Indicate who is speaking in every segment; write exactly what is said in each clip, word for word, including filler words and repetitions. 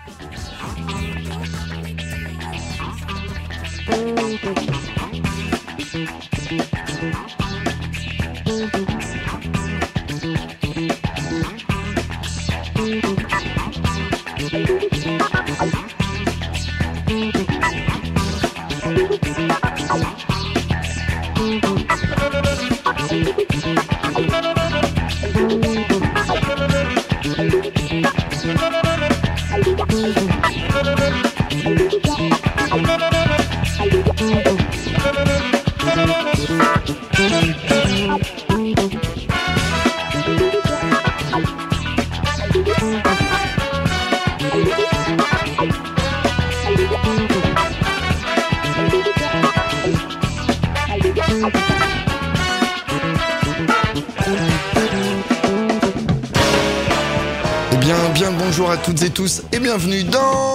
Speaker 1: Bonjour à toutes et tous et bienvenue dans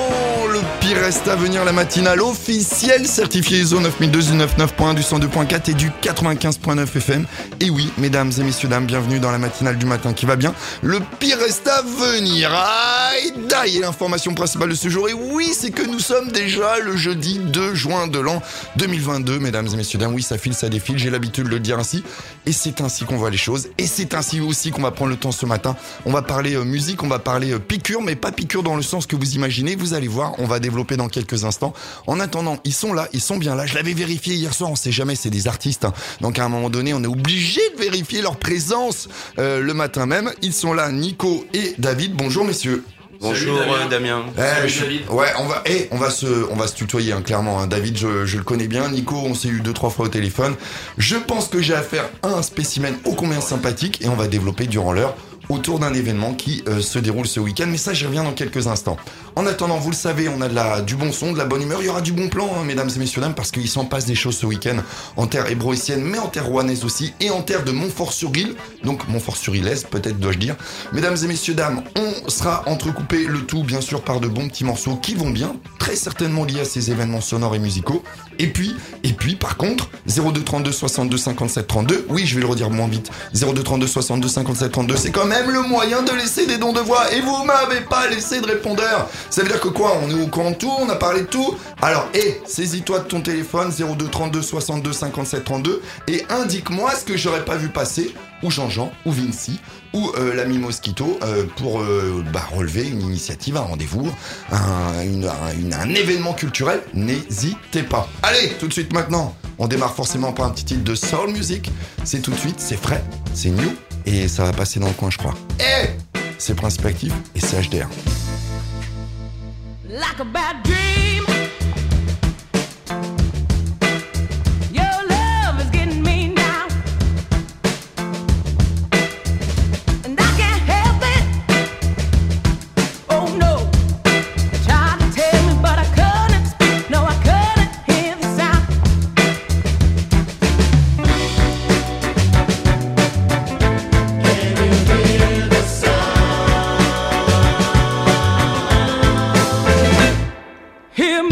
Speaker 1: le pire reste à venir, la matinale officielle certifiée I S O neuf mille deux cent quatre-vingt-neuf point un du cent deux point quatre et du quatre-vingt-quinze point neuf F M. Et oui, mesdames et messieurs, dames, bienvenue dans la matinale du matin qui va bien. Le pire reste à venir. Aïe, d'aïe, l'information principale de ce jour. Et oui, c'est que nous sommes déjà le jeudi deux juin de l'an deux mille vingt-deux, mesdames et messieurs, dames. Oui, ça file, ça défile, j'ai l'habitude de le dire ainsi. Et c'est ainsi qu'on voit les choses. Et c'est ainsi aussi qu'on va prendre le temps ce matin. On va parler euh, musique, on va parler euh, piqûre, mais pas piqûre dans le sens que vous imaginez. Vous allez voir, on va développer dans quelques instants. En attendant, ils sont là, ils sont bien là. Je l'avais vérifié hier soir, on sait jamais, c'est des artistes. Hein. Donc à un moment donné, on est obligé de vérifier leur présence euh, le matin même. Ils sont là, Nico et David. Bonjour messieurs.
Speaker 2: Bonjour Salut, Damien.
Speaker 1: Eh, Salut, je, David. Ouais, on va, eh, on va se, on va se tutoyer hein, clairement. Hein. David, je, je le connais bien. Nico, on s'est eu deux trois fois au téléphone. Je pense que j'ai affaire à un spécimen ô combien sympathique et on va développer durant l'heure autour d'un événement qui euh, se déroule ce week-end. Mais ça, j'y reviens dans quelques instants. En attendant, vous le savez, on a de la, du bon son, de la bonne humeur. Il y aura du bon plan, hein, mesdames et messieurs, dames, parce qu'il s'en passe des choses ce week-end en terre hébroïcienne, mais en terre rouennaise aussi, et en terre de Montfort-sur-Île. Donc, Montfort-sur-Îlaise, peut-être dois-je dire. Mesdames et messieurs, dames, on sera entrecoupé le tout, bien sûr, par de bons petits morceaux qui vont bien, très certainement liés à ces événements sonores et musicaux. Et puis, et puis, par contre, zéro deux trente-deux soixante-deux cinquante-sept trente-deux, oui, je vais le redire moins vite, zéro deux trente-deux soixante-deux cinquante-sept trente-deux, c'est quand même le moyen de laisser des dons de voix, et vous m'avez pas laissé de répondeur. Ça veut dire que quoi, on est au courant de tout, on a parlé de tout. Alors, hé, hey, saisis-toi de ton téléphone, zéro deux trente-deux soixante-deux cinquante-sept trente-deux, et indique-moi ce que j'aurais pas vu passer, ou Jean-Jean, ou Vinci, ou euh, l'ami Mosquito, euh, pour euh, bah, relever une initiative, un rendez-vous, un, une, un, une, un événement culturel. N'hésitez pas. Allez, tout de suite maintenant, on démarre forcément par un petit titre de soul music. C'est tout de suite, c'est frais, c'est new, et ça va passer dans le coin, je crois. Eh hey, c'est Principe Actif et c'est H D R.
Speaker 3: Like a bad dream. Him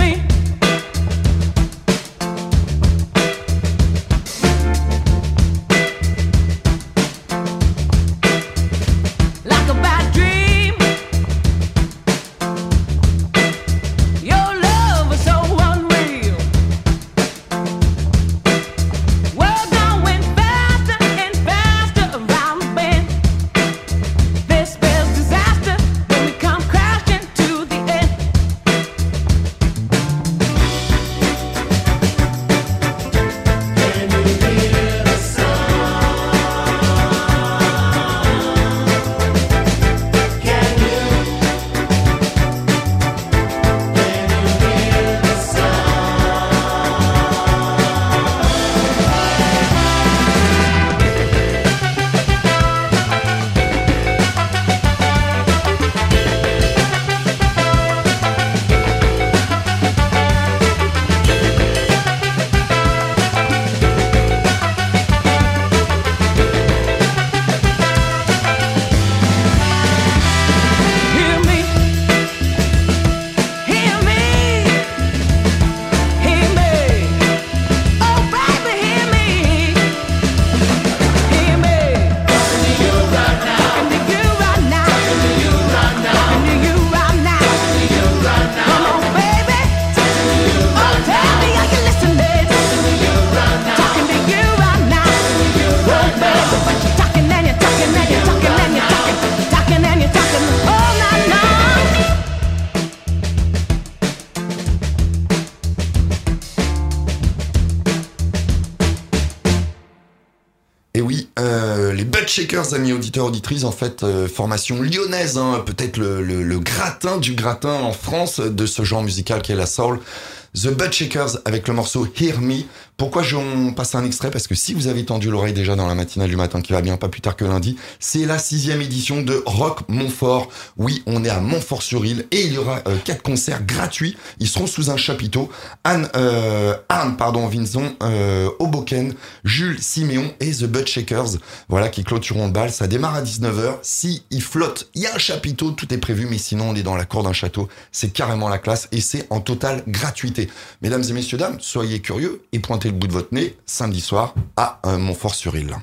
Speaker 1: Shakers, amis auditeurs, auditrices, en fait, euh, formation lyonnaise, hein, peut-être le, le, le gratin du gratin en France de ce genre musical qu'est la soul. The Butt Shakers avec le morceau Hear Me. Pourquoi j'en passe un extrait? Parce que si vous avez tendu l'oreille déjà dans la matinale du matin qui va bien, pas plus tard que lundi, c'est la sixième édition de Rock Montfort. Oui, on est à Montfort-sur-Île et il y aura euh, quatre concerts gratuits. Ils seront sous un chapiteau. Anne, euh, Anne, pardon, Vinson, euh, Hoboken, Jules Siméon et The Butt Shakers. Voilà, qui clôtureront le bal. Ça démarre à dix-neuf heures. Si il flotte, il y a un chapiteau, tout est prévu, mais sinon on est dans la cour d'un château. C'est carrément la classe et c'est en totale gratuité. Mesdames et messieurs, dames, soyez curieux et pointez le bout de votre nez samedi soir à euh, Montfort-sur-Île.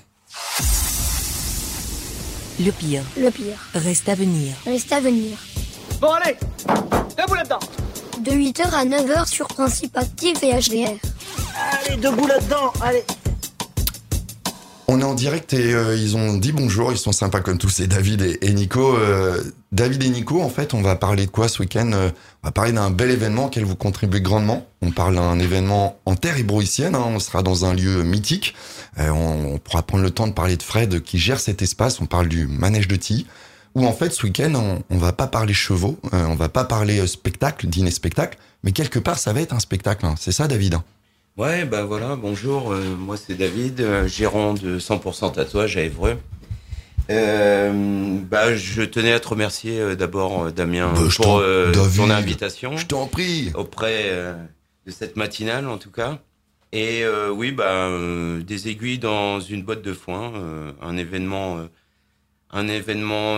Speaker 2: Le pire.
Speaker 3: Le pire.
Speaker 2: Reste à venir.
Speaker 3: Reste à venir.
Speaker 4: Bon allez, debout là-dedans.
Speaker 3: De huit heures à neuf heures sur Principe Active et H D R.
Speaker 4: Allez, debout là-dedans, allez.
Speaker 1: On est en direct et euh, ils ont dit bonjour, ils sont sympas comme tous, c'est David et, et Nico. Euh, David et Nico, en fait, on va parler de quoi ce week-end? euh, On va parler d'un bel événement auquel vous contribuez grandement. On parle d'un événement en terre hébroïcienne, hein, on sera dans un lieu mythique. Euh, on, on pourra prendre le temps de parler de Fred qui gère cet espace, on parle du manège de Tilly. Où en fait, ce week-end, on, on va pas parler chevaux, euh, on va pas parler euh, spectacle, dîner-spectacle, mais quelque part, ça va être un spectacle. Hein. C'est ça, David?
Speaker 5: Ouais, bah voilà, bonjour, euh, moi c'est David, euh, gérant de cent pour cent tatouage à Évreux. Euh, bah, je tenais à te remercier euh, d'abord, euh, Damien,
Speaker 1: Bah, je
Speaker 5: pour
Speaker 1: t'en-
Speaker 5: euh,
Speaker 1: David,
Speaker 5: ton invitation
Speaker 1: Je t'en prie.
Speaker 5: auprès euh, de cette matinale en tout cas. Et euh, oui, bah, euh, des aiguilles dans une boîte de foin, euh, un événement, euh, un événement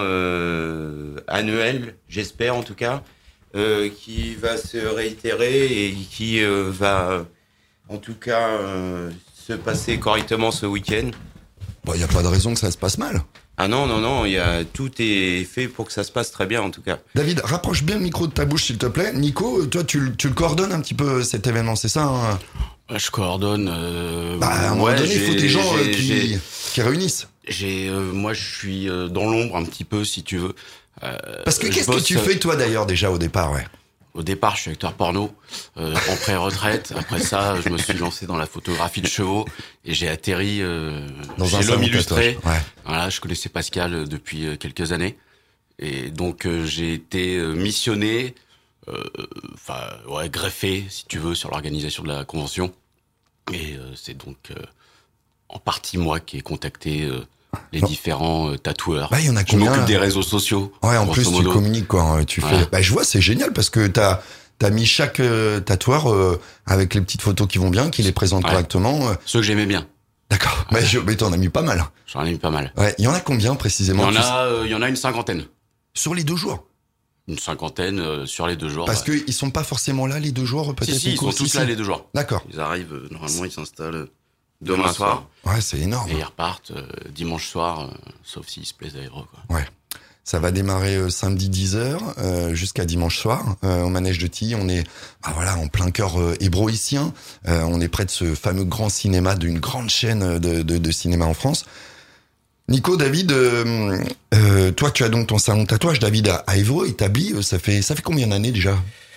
Speaker 5: euh, annuel, j'espère en tout cas, euh, qui va se réitérer et qui euh, va en tout cas euh, se passer correctement ce week-end.
Speaker 1: Bah, y a pas de raison que ça se passe mal.
Speaker 5: Ah non, non, non, il y a, tout est fait pour que ça se passe très bien en tout cas.
Speaker 1: David, rapproche bien le micro de ta bouche, s'il te plaît. Nico, toi, tu, le- tu le coordonnes un petit peu cet événement, c'est ça hein?
Speaker 6: Ouais, je coordonne. Euh,
Speaker 1: Bah, à un moment
Speaker 6: ouais,
Speaker 1: donné, il faut
Speaker 6: j'ai-
Speaker 1: des gens euh,
Speaker 6: j'ai-
Speaker 1: qui,
Speaker 6: j'ai-
Speaker 1: qui réunissent.
Speaker 6: j'ai, euh, moi, je suis euh, dans l'ombre un petit peu, si tu veux. Euh,
Speaker 1: Parce que
Speaker 6: je
Speaker 1: qu'est-ce que
Speaker 6: bosse,
Speaker 1: tu
Speaker 6: euh,
Speaker 1: fais, toi, d'ailleurs, déjà, au départ, ouais?
Speaker 6: Au départ, je suis acteur porno, euh, en pré-retraite. Après ça, je me suis lancé dans la photographie de chevaux et j'ai atterri euh,
Speaker 1: Dans
Speaker 6: chez
Speaker 1: un salon
Speaker 6: l'homme
Speaker 1: de
Speaker 6: illustré.
Speaker 1: tatouage. Ouais.
Speaker 6: Voilà, je connaissais Pascal euh, depuis euh, quelques années. Et donc, euh, j'ai été euh, missionné, euh, enfin, ouais, greffé, si tu veux, sur l'organisation de la convention. Et euh, c'est donc euh, en partie moi qui ai contacté euh, les
Speaker 1: Non.
Speaker 6: différents euh, tatoueurs.
Speaker 1: Bah, il y en a
Speaker 6: Je
Speaker 1: combien,
Speaker 6: m'occupe
Speaker 1: là
Speaker 6: des réseaux sociaux.
Speaker 1: Ouais, en
Speaker 6: grosso
Speaker 1: plus, tu
Speaker 6: modo.
Speaker 1: communiques, quoi. hein, Tu
Speaker 6: Voilà.
Speaker 1: fais... Bah, je vois, c'est génial, parce que t'as, t'as mis chaque euh, tatoueur euh, avec les petites photos qui vont bien, qui les présentent
Speaker 6: Ouais.
Speaker 1: correctement. euh.
Speaker 6: Ceux que j'aimais bien.
Speaker 1: D'accord. Mais, je... mais t'en as mis pas mal.
Speaker 6: J'en ai mis pas mal.
Speaker 1: Ouais. Il y en a combien,
Speaker 6: Il y
Speaker 1: précisément?
Speaker 6: en
Speaker 1: tu sais
Speaker 6: a, euh, il y en a une cinquantaine.
Speaker 1: Sur les deux jours?
Speaker 6: Une cinquantaine euh, sur les deux jours.
Speaker 1: Parce
Speaker 6: ouais.
Speaker 1: qu'ils sont pas forcément là, les deux jours, peut-être?
Speaker 6: Si, si, ils
Speaker 1: Nico
Speaker 6: sont tous
Speaker 1: Si,
Speaker 6: là
Speaker 1: si.
Speaker 6: les deux jours.
Speaker 1: D'accord.
Speaker 6: Ils arrivent, euh, normalement, ils s'installent euh,
Speaker 5: Demain
Speaker 6: demain soir.
Speaker 1: Ouais, c'est énorme.
Speaker 6: Et ils repartent euh, dimanche soir, euh, sauf s'ils se plaisent à Évreux, quoi.
Speaker 1: Ça va démarrer euh, samedi dix heures euh, jusqu'à dimanche soir euh, au manège de Tilly. On est bah voilà en plein cœur euh, hébroïcien. Euh, on est près de ce fameux grand cinéma d'une grande chaîne de, de, de cinéma en France. Nico, David, euh, euh, toi tu as donc ton salon de tatouage, David, à, à Évreux, établi. euh, Ça fait ça fait combien d'années déjà?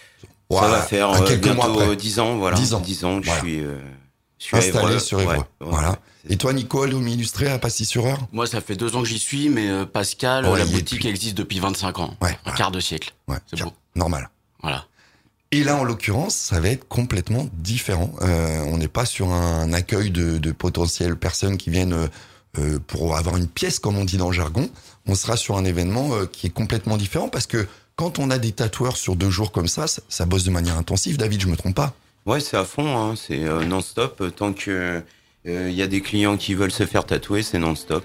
Speaker 5: Ça
Speaker 1: Ouah,
Speaker 5: va faire
Speaker 1: à
Speaker 5: euh,
Speaker 1: quelques mois
Speaker 5: bientôt
Speaker 1: après.
Speaker 5: dix ans, voilà.
Speaker 1: dix ans.
Speaker 5: dix ans que
Speaker 1: Voilà.
Speaker 5: je suis, euh, je suis à
Speaker 1: Installé
Speaker 5: Évreux.
Speaker 1: sur Évreux.
Speaker 5: Ouais, ouais,
Speaker 1: Voilà.
Speaker 5: ouais.
Speaker 1: Et toi, Nico, l'homme illustré à Passy-sur-Eure?
Speaker 6: Moi, ça fait deux ans que j'y suis, mais euh, Pascal,
Speaker 1: Ouais,
Speaker 6: la
Speaker 1: il est
Speaker 6: boutique
Speaker 1: depuis-
Speaker 6: existe depuis vingt-cinq ans.
Speaker 1: Ouais,
Speaker 6: Un
Speaker 1: voilà.
Speaker 6: quart de siècle.
Speaker 1: Ouais,
Speaker 6: C'est
Speaker 1: tiens,
Speaker 6: beau.
Speaker 1: normal.
Speaker 6: Voilà.
Speaker 1: Et là, en l'occurrence, ça va être complètement différent. Euh, on n'est pas sur un accueil de, de potentielles personnes qui viennent euh, euh, pour avoir une pièce, comme on dit dans le jargon. On sera sur un événement euh, qui est complètement différent parce que quand on a des tatoueurs sur deux jours comme ça, ça, ça bosse de manière intensive. David, je me trompe pas?
Speaker 5: Ouais, c'est à fond, hein. C'est euh, non-stop. Tant que il y a des clients qui veulent se faire tatouer, c'est non-stop.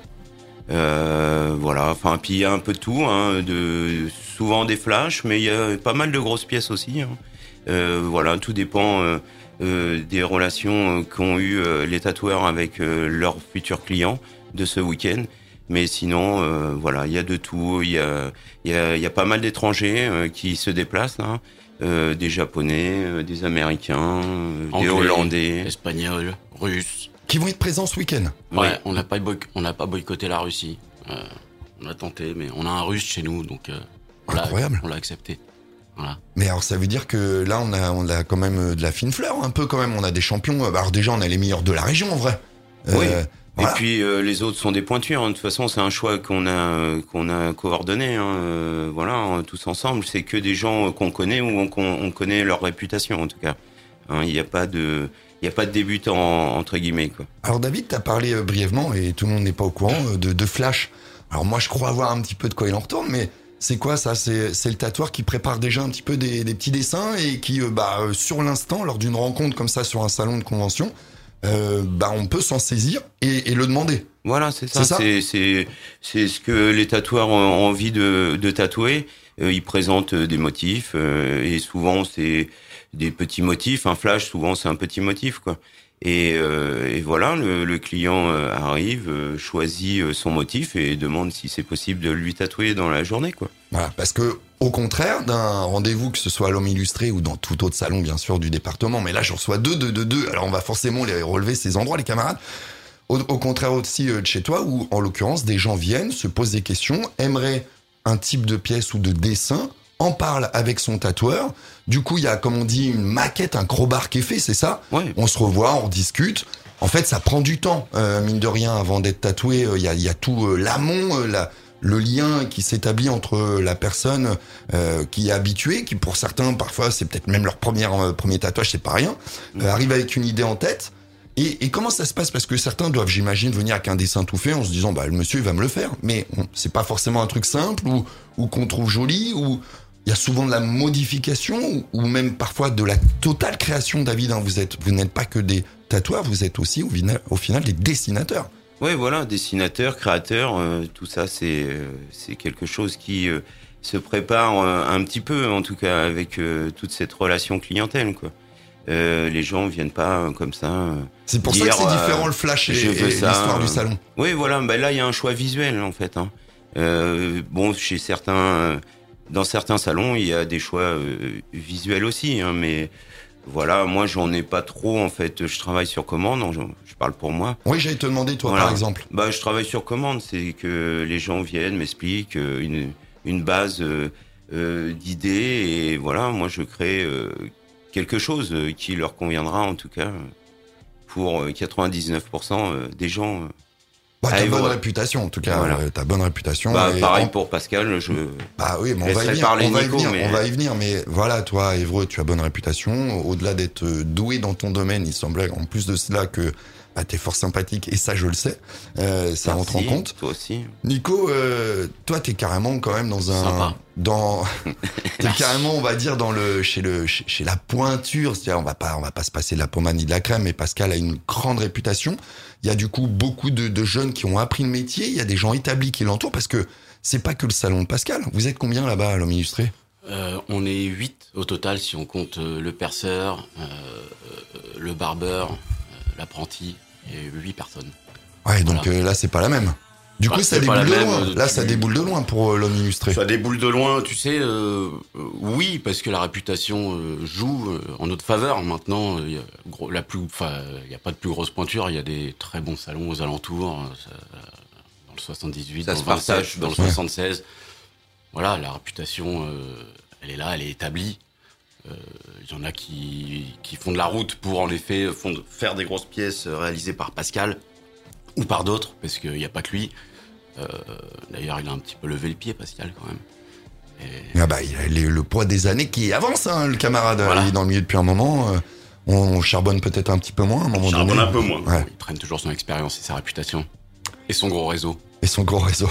Speaker 5: Euh, voilà. Enfin, puis il y a un peu de tout, hein, de souvent des flashs, mais il y a pas mal de grosses pièces aussi. Hein. Euh, voilà, tout dépend euh, euh, des relations euh, qu'ont eu euh, les tatoueurs avec euh, leurs futurs clients de ce week-end. Mais sinon, euh, voilà, il y a de tout. Il y a, il y a, il y a pas mal d'étrangers euh, qui se déplacent là. Euh, des Japonais, euh, des Américains, euh, des
Speaker 6: Anglais,
Speaker 5: Hollandais.
Speaker 6: Espagnol, russe.
Speaker 1: Qui vont être présents ce week-end.
Speaker 6: Ouais,
Speaker 5: Oui.
Speaker 6: on n'a pas, boy- on n'a pas boycotté la Russie. Euh, on a tenté, mais on a un russe chez nous, donc euh, on l'a-
Speaker 1: Incroyable.
Speaker 6: on l'a accepté. Voilà.
Speaker 1: Mais alors, ça veut dire que là, on a, on a quand même euh, de la fine fleur, un peu quand même. On a des champions. Alors déjà, on a les meilleurs de la région, en vrai. Euh,
Speaker 5: Oui.
Speaker 1: Voilà.
Speaker 5: Et puis euh, les autres sont des pointures. Hein. De toute façon, c'est un choix qu'on a euh, qu'on a coordonné. Hein. Euh, voilà, hein, tous ensemble. C'est que des gens euh, qu'on connaît ou on, qu'on on connaît leur réputation en tout cas. Hein, il n'y a pas de il y a pas de débutants entre guillemets quoi.
Speaker 1: Alors David, t'as parlé euh, brièvement et tout le monde n'est pas au courant euh, de, de Flash. Alors moi, je crois avoir un petit peu de quoi il en retourne, mais c'est quoi ça ? C'est c'est le tatoueur qui prépare déjà un petit peu des, des petits dessins et qui euh, bah euh, sur l'instant, lors d'une rencontre comme ça sur un salon de convention. Euh, bah on peut s'en saisir et, et le demander.
Speaker 5: Voilà, c'est ça.
Speaker 1: C'est ça
Speaker 5: c'est, c'est, c'est ce que les tatoueurs ont envie de, de tatouer. Euh, ils présentent des motifs euh, et souvent c'est des petits motifs. Un flash, souvent c'est un petit motif, quoi. Et, euh, et voilà, le, le client euh, arrive, euh, choisit son motif et demande si c'est possible de lui tatouer dans la journée, quoi.
Speaker 1: Voilà, parce que au contraire d'un rendez-vous, que ce soit à l'Homme Illustré ou dans tout autre salon, bien sûr, du département, mais là, je reçois deux, deux, deux, deux. Alors, on va forcément les relever, ces endroits, les camarades. Au, au contraire aussi euh, de chez toi, où, en l'occurrence, des gens viennent, se posent des questions, aimeraient un type de pièce ou de dessin, en parle avec son tatoueur. Du coup, il y a, comme on dit, une maquette, un crowbar qui est fait, c'est ça ?
Speaker 5: Ouais.
Speaker 1: On se revoit, on discute. En fait, ça prend du temps, euh, mine de rien, avant d'être tatoué. Il euh, y, a, y a tout euh, l'amont, euh, la... le lien qui s'établit entre la personne euh, qui est habituée, qui pour certains, parfois, c'est peut-être même leur première, euh, premier tatouage, c'est pas rien, euh, arrive avec une idée en tête. Et, et comment ça se passe ? Parce que certains doivent, j'imagine, venir avec un dessin tout fait en se disant, bah, le monsieur, il va me le faire. Mais bon, c'est pas forcément un truc simple ou, ou qu'on trouve joli, ou il y a souvent de la modification ou, ou même parfois de la totale création, David. Hein, vous êtes, vous n'êtes pas que des tatoueurs, vous êtes aussi, au final, au final des dessinateurs.
Speaker 5: Ouais, voilà, dessinateur, créateur, euh, tout ça, c'est euh, c'est quelque chose qui euh, se prépare euh, un petit peu, en tout cas, avec euh, toute cette relation clientèle, quoi. Euh, les gens viennent pas euh, comme ça. Euh,
Speaker 1: c'est pour
Speaker 5: dire,
Speaker 1: ça que c'est différent
Speaker 5: euh,
Speaker 1: le flash et,
Speaker 5: je veux
Speaker 1: et
Speaker 5: ça,
Speaker 1: l'histoire du
Speaker 5: euh,
Speaker 1: salon.
Speaker 5: Oui, voilà, bah là, il y a un choix visuel, en fait. Hein. Euh, bon, chez certains, euh, dans certains salons, il y a des choix euh, visuels aussi, hein, mais voilà, moi, j'en ai pas trop, en fait. Je travaille sur commande, je, je parle pour moi.
Speaker 1: Oui, j'allais te demander, toi,
Speaker 5: Voilà.
Speaker 1: par exemple.
Speaker 5: Bah, je travaille sur commande, c'est que les gens viennent, m'expliquent euh, une, une base euh, euh, d'idées, et voilà, moi, je crée euh, quelque chose euh, qui leur conviendra, en tout cas, pour euh, quatre-vingt-dix-neuf pour cent des gens. Euh,
Speaker 1: Bah,
Speaker 5: à
Speaker 1: t'as bonne
Speaker 5: Évreux.
Speaker 1: réputation, en tout cas.
Speaker 5: Voilà.
Speaker 1: euh, T'as bonne réputation.
Speaker 5: Bah,
Speaker 1: et
Speaker 5: pareil
Speaker 1: en-
Speaker 5: pour Pascal, je...
Speaker 1: Bah oui, mais on va y
Speaker 5: laisserai
Speaker 1: venir.
Speaker 5: parler
Speaker 1: On va y
Speaker 5: Nico,
Speaker 1: venir.
Speaker 5: mais-
Speaker 1: On va y venir. Mais voilà, toi, à Évreux, tu as bonne réputation. Au-delà d'être euh, doué dans ton domaine, il semblait, en plus de cela, que bah, t'es fort sympathique. Et ça, je le sais. Euh, ça rentre en
Speaker 5: Merci,
Speaker 1: compte.
Speaker 5: Toi aussi.
Speaker 1: Nico, euh, toi, t'es carrément quand même dans un,
Speaker 6: Sympa.
Speaker 1: dans, t'es carrément, on va dire, dans le, chez le, chez, chez la pointure. C'est-à-dire, on va pas, on va pas se passer de la pommade ni de la crème, mais Pascal a une grande réputation. Il y a du coup beaucoup de, de jeunes qui ont appris le métier. Il y a des gens établis qui l'entourent parce que c'est pas que le salon de Pascal. Vous êtes combien là-bas à l'Homme Illustré ?
Speaker 6: Euh, on est huit au total si on compte euh, le perceur, euh, euh, le barbeur, euh, l'apprenti, et huit personnes.
Speaker 1: Ouais, donc
Speaker 6: Voilà.
Speaker 1: euh, là, c'est pas la même. Du coup,
Speaker 6: Ah,
Speaker 1: ça
Speaker 6: c'est pas
Speaker 1: déboule de
Speaker 6: la même,
Speaker 1: loin.
Speaker 6: euh,
Speaker 1: Là,
Speaker 6: tu-
Speaker 1: ça déboule de loin pour euh, l'Homme Illustré.
Speaker 6: Ça déboule de loin, tu sais, euh, euh, oui, parce que la réputation euh, joue euh, en notre faveur. Maintenant, il y a gros, la plus, enfin, il y a pas de plus grosse pointure. Il y a des très bons salons aux alentours, euh, ça, euh, dans le soixante-dix-huit,
Speaker 5: Ça
Speaker 6: dans
Speaker 5: se
Speaker 6: le vingt-sept,
Speaker 5: partage,
Speaker 6: dans le
Speaker 5: ouais.
Speaker 6: soixante-seize. Voilà, la réputation, euh, elle est là, elle est établie. Euh, Il y en a qui, qui font de la route pour, en effet, font de- faire des grosses pièces euh, réalisées par Pascal ou par d'autres, parce qu'il n'y a pas que lui. Euh, D'ailleurs, il a un petit peu levé le pied, Pascal, quand même. Et
Speaker 1: Ah bah, il a les- le poids des années qui avance, hein, le camarade.
Speaker 6: Voilà.
Speaker 1: Il est dans le milieu depuis un moment. euh, on charbonne peut-être un petit peu moins à un moment
Speaker 6: charbonne
Speaker 1: donné.
Speaker 6: un peu moins.
Speaker 1: Ouais.
Speaker 6: Il traîne toujours son expérience et sa réputation. Et son gros réseau.
Speaker 1: Et son gros réseau.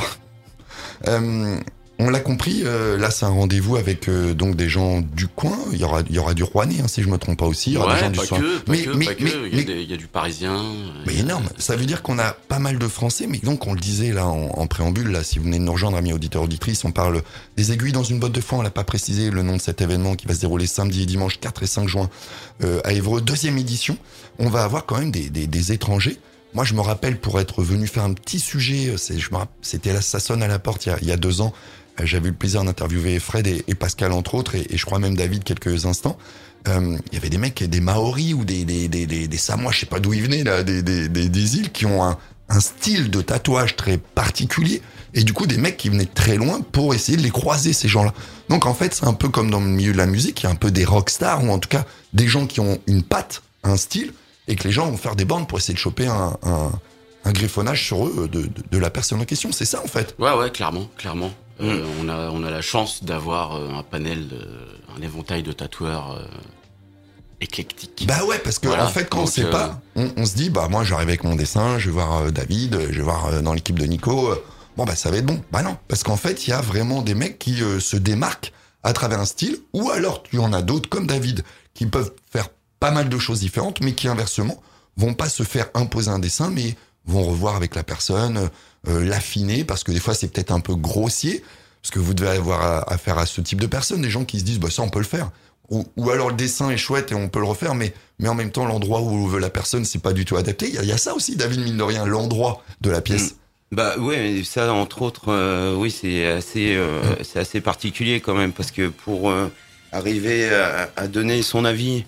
Speaker 1: Euh, on l'a compris, euh, là c'est un rendez-vous avec euh, donc des gens du coin. Il y aura, il y aura du Rouennais, hein, si je me trompe pas aussi. Il y aura des gens
Speaker 6: Ouais,
Speaker 1: du
Speaker 6: pas
Speaker 1: soin.
Speaker 6: que, pas
Speaker 1: mais,
Speaker 6: que,
Speaker 1: mais,
Speaker 6: pas que.
Speaker 1: mais,
Speaker 6: il, y a
Speaker 1: mais-
Speaker 6: des- il y a du parisien.
Speaker 1: mais
Speaker 6: il y a-
Speaker 1: énorme. Ça veut dire qu'on a pas mal de Français, mais donc on le disait là en, en préambule, là, si vous venez de nous rejoindre, amis auditeurs, auditrices, on parle des aiguilles dans une botte de foin. On l'a pas précisé le nom de cet événement qui va se dérouler samedi et dimanche quatre et cinq juin euh, à Évreux, deuxième édition. On va avoir quand même des, des, des étrangers. Moi, je me rappelle pour être venu faire un petit sujet, c'est, je me rappelle, c'était là, ça sonne à la porte il y a, il y a deux ans. Euh, J'avais eu le plaisir d'interviewer Fred et, et Pascal entre autres, et, et je crois même David quelques instants. Euh, Il y avait des mecs, des Maoris ou des des des des, des Samoa, je sais pas d'où ils venaient là, des des des, des îles qui ont un un style de tatouage très particulier, et du coup des mecs qui venaient de très loin pour essayer de les croiser, ces gens-là. Donc en fait, c'est un peu comme dans le milieu de la musique, il y a un peu des rockstars ou en tout cas des gens qui ont une patte, un style, et que les gens vont faire des bandes pour essayer de choper un, un, un griffonnage sur eux de, de, de la personne en question. C'est ça, en fait.
Speaker 6: Ouais, ouais, clairement, clairement.
Speaker 5: Mm.
Speaker 6: Euh, on a, on a la chance d'avoir euh, un panel, de, un éventail de tatoueurs euh, éclectiques.
Speaker 1: Bah ouais, parce que
Speaker 6: Voilà.
Speaker 1: en fait, quand
Speaker 6: Donc,
Speaker 1: on sait
Speaker 6: euh,
Speaker 1: pas, on, on se dit, bah moi, j'arrive avec mon dessin, je vais voir euh, David, je vais voir euh, dans l'équipe de Nico. euh, bon, bah ça va être bon. Bah non, parce qu'en fait, il y a vraiment des mecs qui euh, se démarquent à travers un style, ou alors tu en as d'autres comme David, qui peuvent faire pas mal de choses différentes, mais qui inversement vont pas se faire imposer un dessin, mais vont revoir avec la personne, euh, l'affiner, parce que des fois c'est peut-être un peu grossier, parce que vous devez avoir affaire à ce type de personnes, des gens qui se disent bah ça on peut le faire, ou, ou alors le dessin est chouette et on peut le refaire, mais mais en même temps l'endroit où veut la personne c'est pas du tout adapté. Il y, a- il y a ça aussi, David, mine de rien, l'endroit de la pièce.
Speaker 5: Bah ouais, ça entre autres, euh, oui, c'est assez, euh, c'est assez particulier quand même parce que pour euh, arriver à, à donner son avis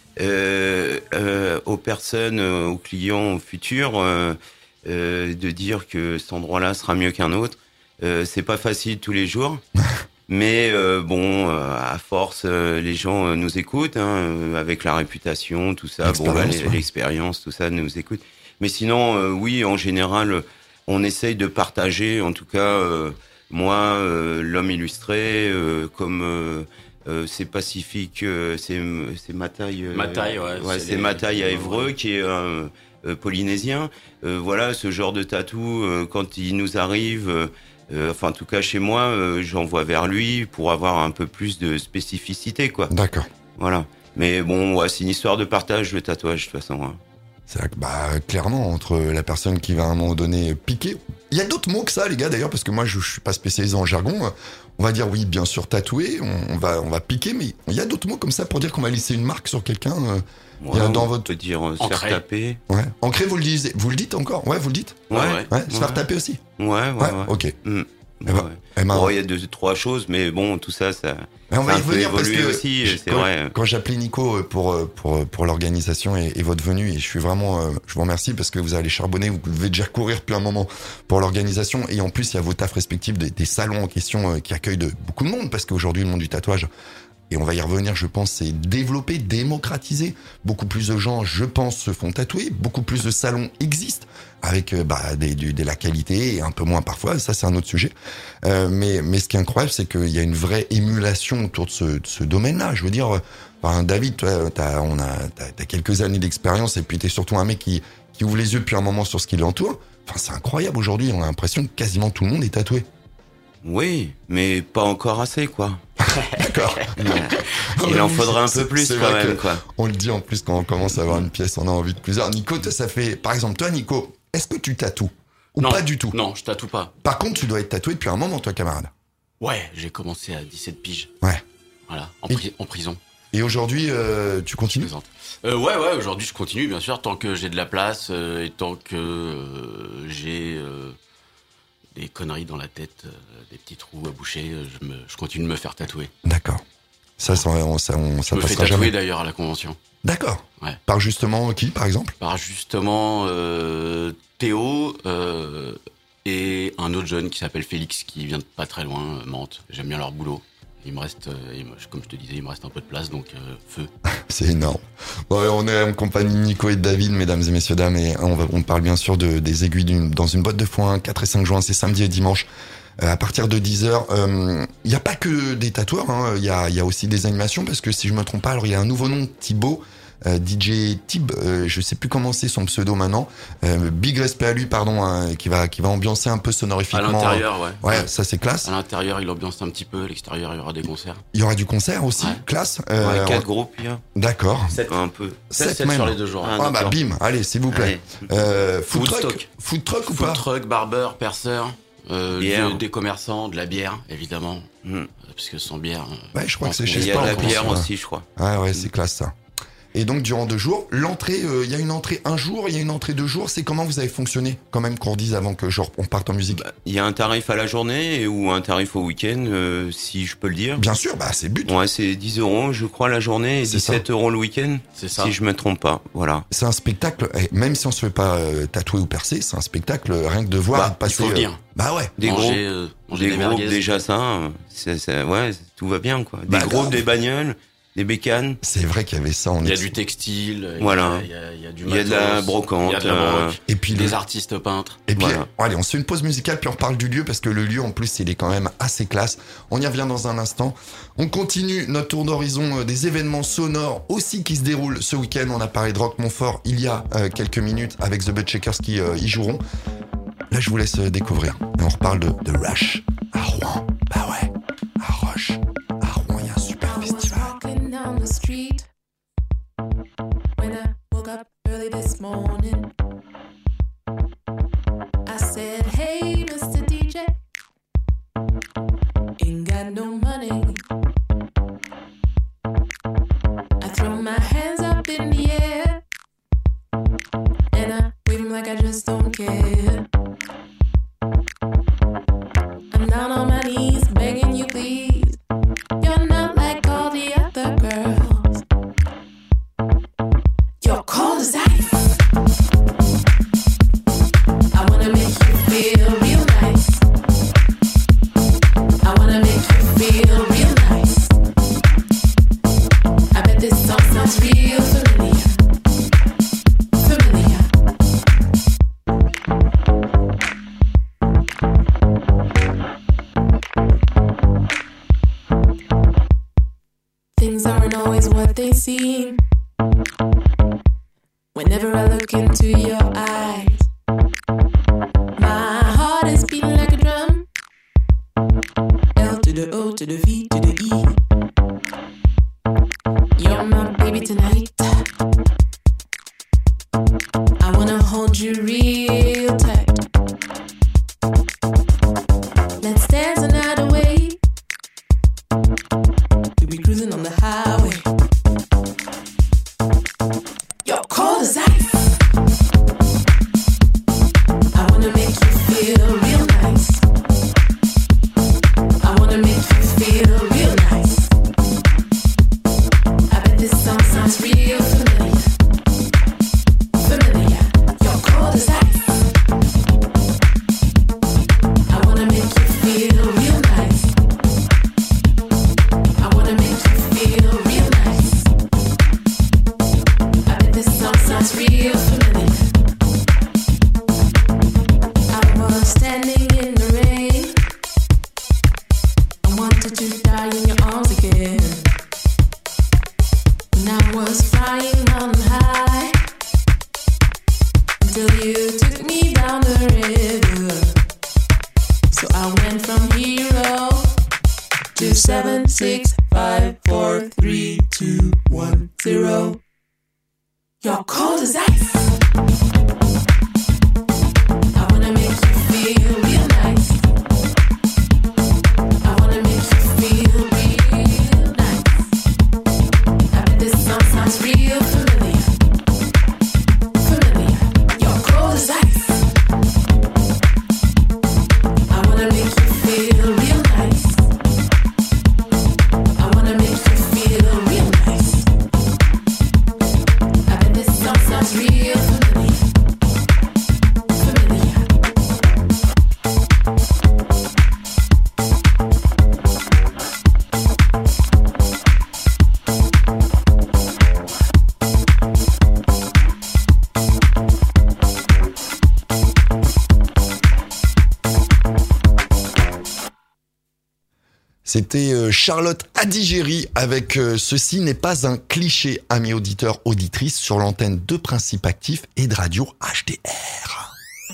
Speaker 5: euh, euh, aux personnes, euh, aux clients, aux futurs, euh, euh, de dire que cet endroit-là sera mieux qu'un autre, euh, c'est pas facile tous les jours. Mais euh, bon, euh, à force, euh, les gens euh, nous écoutent, hein, euh, avec la réputation, tout ça, bon, bah,
Speaker 1: L'expérience,
Speaker 5: les-
Speaker 1: ouais.
Speaker 5: l'expérience, tout ça, nous écoute. Mais sinon, euh, oui, en général, on essaye de partager, en tout cas, euh, moi, euh, l'homme illustré, euh, comme euh, euh, c'est Pacifique, euh, c'est c'est Mataille, euh,
Speaker 6: Mataille, ouais,
Speaker 5: ouais,
Speaker 6: c'est
Speaker 5: c'est
Speaker 6: les-
Speaker 5: Mataille à Évreux,
Speaker 6: ouais.
Speaker 5: qui est un euh, polynésien. Euh, voilà, ce genre de tatou, euh, quand il nous arrive. euh, Euh, enfin, en tout cas, chez moi, euh, j'envoie vers lui pour avoir un peu plus de spécificité, quoi.
Speaker 1: D'accord.
Speaker 5: Voilà. Mais bon, ouais, c'est une histoire de partage, le tatouage, de toute façon. Hein.
Speaker 1: C'est vrai que, bah, clairement, entre la personne qui va à un moment donné piquer. Il y a d'autres mots que ça, les gars, d'ailleurs, parce que moi, je, je suis pas spécialisé en jargon. On va dire, oui, bien sûr, tatouer, on, on va, on va piquer, mais il y a d'autres mots comme ça pour dire qu'on va laisser une marque sur quelqu'un. euh, Il y a
Speaker 5: Ouais,
Speaker 1: dans
Speaker 5: on
Speaker 1: votre-
Speaker 5: peut dire euh, se faire
Speaker 6: Ancré.
Speaker 5: taper.
Speaker 1: Ouais. Ancré, vous le disiez, vous le dites encore? Ouais, vous le dites?
Speaker 5: Ouais,
Speaker 6: Ouais,
Speaker 5: ouais.
Speaker 1: Ouais, se faire taper aussi.
Speaker 5: Ouais, ouais,
Speaker 1: Ouais,
Speaker 5: ouais.
Speaker 1: ok.
Speaker 5: Mm.
Speaker 1: Eh ben,
Speaker 5: Ouais.
Speaker 1: eh ben,
Speaker 5: Bon, il y a deux, trois choses, mais bon, tout ça, ça,
Speaker 1: mais on
Speaker 5: ça
Speaker 1: va
Speaker 5: a
Speaker 1: y
Speaker 5: un peu
Speaker 1: revenir parce
Speaker 5: évolué
Speaker 1: que
Speaker 5: aussi,
Speaker 1: je-
Speaker 5: c'est
Speaker 1: quand,
Speaker 5: vrai.
Speaker 1: quand j'appelais Nico pour, pour, pour l'organisation et, et votre venue, et je suis vraiment, euh, je vous remercie parce que vous allez charbonner, vous devez déjà courir depuis un moment pour l'organisation, et en plus, il y a vos tafs respectifs des, des salons en question euh, qui accueillent de, beaucoup de monde, parce qu'aujourd'hui, le monde du tatouage, et on va y revenir, je pense, c'est développer, démocratiser. Beaucoup plus de gens, je pense, se font tatouer. Beaucoup plus de salons existent avec euh, bah, des, du- de la qualité et un peu moins parfois. Ça, c'est un autre sujet. Euh, mais, mais ce qui est incroyable, c'est qu'il y a une vraie émulation autour de ce, de ce domaine-là. Je veux dire, euh, enfin, David, toi, t'as, on a, t'as, t'as quelques années d'expérience et puis t'es surtout un mec qui, qui ouvre les yeux depuis un moment sur ce qui l'entoure. Enfin, c'est incroyable aujourd'hui. On a l'impression que quasiment tout le monde est tatoué.
Speaker 5: Oui, mais pas encore assez, quoi.
Speaker 1: D'accord.
Speaker 5: Il en faudrait un
Speaker 1: C'est-
Speaker 5: peu plus,
Speaker 1: c'est
Speaker 5: quand
Speaker 1: vrai
Speaker 5: même,
Speaker 1: que-
Speaker 5: quoi.
Speaker 1: On le dit en plus quand on commence à avoir une pièce, on a envie de plusieurs. Nico, toi, ça fait, par exemple, toi, Nico, est-ce que tu tatoues? Ou
Speaker 6: Non,
Speaker 1: pas du tout?
Speaker 6: Non, je tatoue pas.
Speaker 1: Par contre, tu dois être tatoué depuis un moment, toi, camarade.
Speaker 6: Ouais, j'ai commencé à dix-sept piges.
Speaker 1: Ouais.
Speaker 6: Voilà, en,
Speaker 1: Et-
Speaker 6: pri- en prison.
Speaker 1: Et aujourd'hui, euh, tu
Speaker 6: Je
Speaker 1: continues?
Speaker 6: plaisante. Euh, ouais, ouais, aujourd'hui je continue, bien sûr, tant que j'ai de la place euh, et tant que euh, j'ai euh, des conneries dans la tête, euh, des petits trous à boucher, euh, je, me, je continue de me faire tatouer.
Speaker 1: D'accord. Ça, ça, on, ça, on, ça
Speaker 6: Je me fais
Speaker 1: passera
Speaker 6: tatouer
Speaker 1: jamais.
Speaker 6: d'ailleurs à la convention.
Speaker 1: D'accord.
Speaker 6: Ouais.
Speaker 1: Par justement qui, par exemple?
Speaker 6: Par justement euh, Théo euh, et un autre jeune qui s'appelle Félix, qui vient de pas très loin, euh, Mantes. J'aime bien leur boulot. Il me reste, euh, il me- comme je te disais, il me reste un peu de place, donc euh, feu.
Speaker 1: C'est énorme. Bon, on est en compagnie de Nico et de David, mesdames et messieurs, dames, et on, va, on parle bien sûr de, des aiguilles d'une, dans une boîte de foin, quatre et cinq juin, c'est samedi et dimanche, euh, à partir de dix heures. Il n'y a pas que des tatoueurs, hein, il y, a, y a aussi des animations, parce que si je me trompe pas, alors il y a un nouveau nom, Thibaut, euh, D J Tib, euh, je sais plus comment c'est son pseudo maintenant, euh, big respect à lui, pardon, hein, qui va qui va ambiancer un peu
Speaker 6: À
Speaker 1: sonorifiquement.
Speaker 6: l'intérieur, ouais.
Speaker 1: Ouais, ça c'est classe.
Speaker 6: À l'intérieur, il ambiance un petit peu. À l'extérieur, il y aura des concerts.
Speaker 1: Il y aura du concert aussi,
Speaker 6: Ouais.
Speaker 1: classe.
Speaker 5: Ouais,
Speaker 1: Euh,
Speaker 5: quatre groupes, il y a.
Speaker 1: D'accord.
Speaker 5: Un peu.
Speaker 1: Sept
Speaker 6: sept
Speaker 1: même.
Speaker 6: sur les deux jours.
Speaker 5: Ah,
Speaker 1: Ah bah
Speaker 5: d'accord.
Speaker 1: bim, allez, s'il vous plaît.
Speaker 5: Allez.
Speaker 1: Euh, food truck,
Speaker 5: Woodstock.
Speaker 1: food truck ou
Speaker 6: Food
Speaker 1: pas?
Speaker 6: truck, barbeur, perceur, euh,
Speaker 5: Bière.
Speaker 6: du- des commerçants, de la bière, évidemment.
Speaker 5: Hmm.
Speaker 6: Euh, Parce que sans bière. euh,
Speaker 1: Ouais, je crois que c'est
Speaker 6: pense
Speaker 1: chez
Speaker 5: Il y a
Speaker 1: Sport,
Speaker 5: de la
Speaker 1: on pense,
Speaker 5: bière
Speaker 1: ouais.
Speaker 5: aussi, je crois.
Speaker 1: Ah ouais, c'est classe ça. Et donc durant deux jours, l'entrée, euh, il y a une entrée un jour, il y a une entrée deux jours. C'est comment vous avez fonctionné quand même qu'on redise avant que genre on parte en musique.
Speaker 5: Bah, il y a un tarif à la journée ou un tarif au week-end, euh, si je peux le dire.
Speaker 1: Bien sûr, bah c'est le but.
Speaker 5: Ouais, c'est dix euros, je crois, la journée et
Speaker 1: C'est
Speaker 5: dix-sept euros le week-end,
Speaker 6: C'est ça.
Speaker 5: si je me trompe pas. Voilà.
Speaker 1: C'est un spectacle. eh, même si on se fait pas euh, tatouer ou percer, c'est un spectacle euh, rien que de voir
Speaker 5: Bah,
Speaker 1: et de passer.
Speaker 6: il faut
Speaker 1: euh,
Speaker 6: venir.
Speaker 1: bah ouais.
Speaker 5: Des groupes,
Speaker 6: manger, euh, manger
Speaker 5: des
Speaker 6: des
Speaker 5: groupes
Speaker 6: merguez.
Speaker 5: déjà ça, euh, c'est, c'est- ouais, tout va bien quoi. Des
Speaker 1: Bah,
Speaker 5: groupes,
Speaker 1: grave.
Speaker 5: des bagnoles, des bécanes.
Speaker 1: C'est vrai qu'il y avait ça. On
Speaker 6: Il y a
Speaker 1: est-
Speaker 6: du textile,
Speaker 5: Voilà.
Speaker 6: il y a, il y a du
Speaker 5: Il y a de la
Speaker 6: matos,
Speaker 5: brocante,
Speaker 6: il y a de la
Speaker 5: euh,
Speaker 6: broc,
Speaker 1: Et puis
Speaker 6: des
Speaker 1: le-
Speaker 6: artistes peintres.
Speaker 1: Et puis,
Speaker 5: Voilà.
Speaker 1: allez, on se fait une pause musicale, puis on reparle du lieu, parce que le lieu, en plus, il est quand même assez classe. On y revient dans un instant. On continue notre tour d'horizon euh, des événements sonores aussi qui se déroulent ce week-end. On a parlé de Rock Montfort il y a euh, quelques minutes avec The Buttshakers qui euh, y joueront. Là, je vous laisse euh, découvrir. Et on reparle de, de Rush à Rouen. Bah ouais, à Roche. À Rouen, il y a un super
Speaker 7: I was
Speaker 1: festival.
Speaker 7: walking down the street when I woke up early this morning. I said, "Hey, Mister D J, ain't got no money." I throw my hands up in the air and I wave 'em like I just don't care. I'm down on my knees begging you, please. You're not like all the other girls. You're cold as ice. I wanna make you feel real nice. I wanna make you feel real nice. I bet this song sounds real familiar. Familiar. Things aren't always what they seem. Whenever I look into your eyes, my heart is beating like a drum. L to the O to the V to the E. You're my baby tonight. I wanna hold you real tight. Let's dance the night away. We'll be cruising on the highway. You're cold as ice. I wanna make you feel real nice. I wanna make you feel real nice. I bet this song sounds real familiar. Familiar. You're cold as ice. I wanna make you feel real nice. I wanna make you feel real nice. I bet this song sounds real familiar. I was standing in the rain. I wanted to die in your arms again. When I was flying on high, until you took me down the river. So I went from hero to seven, six, five, four, three, two, one, zero. You're cold as ice. I wanna make you feel real nice. I wanna make you feel real nice. I bet this song sounds real familiar. Familiar. You're cold as ice. I wanna make you feel real nice. I wanna make you feel real nice. I bet this song sounds real familiar. Familiar.
Speaker 1: C'était euh, Charlotte Adigéry avec euh, Ceci n'est pas un cliché, amis auditeurs, auditrices, sur l'antenne de Principe Actif et de Radio H D R.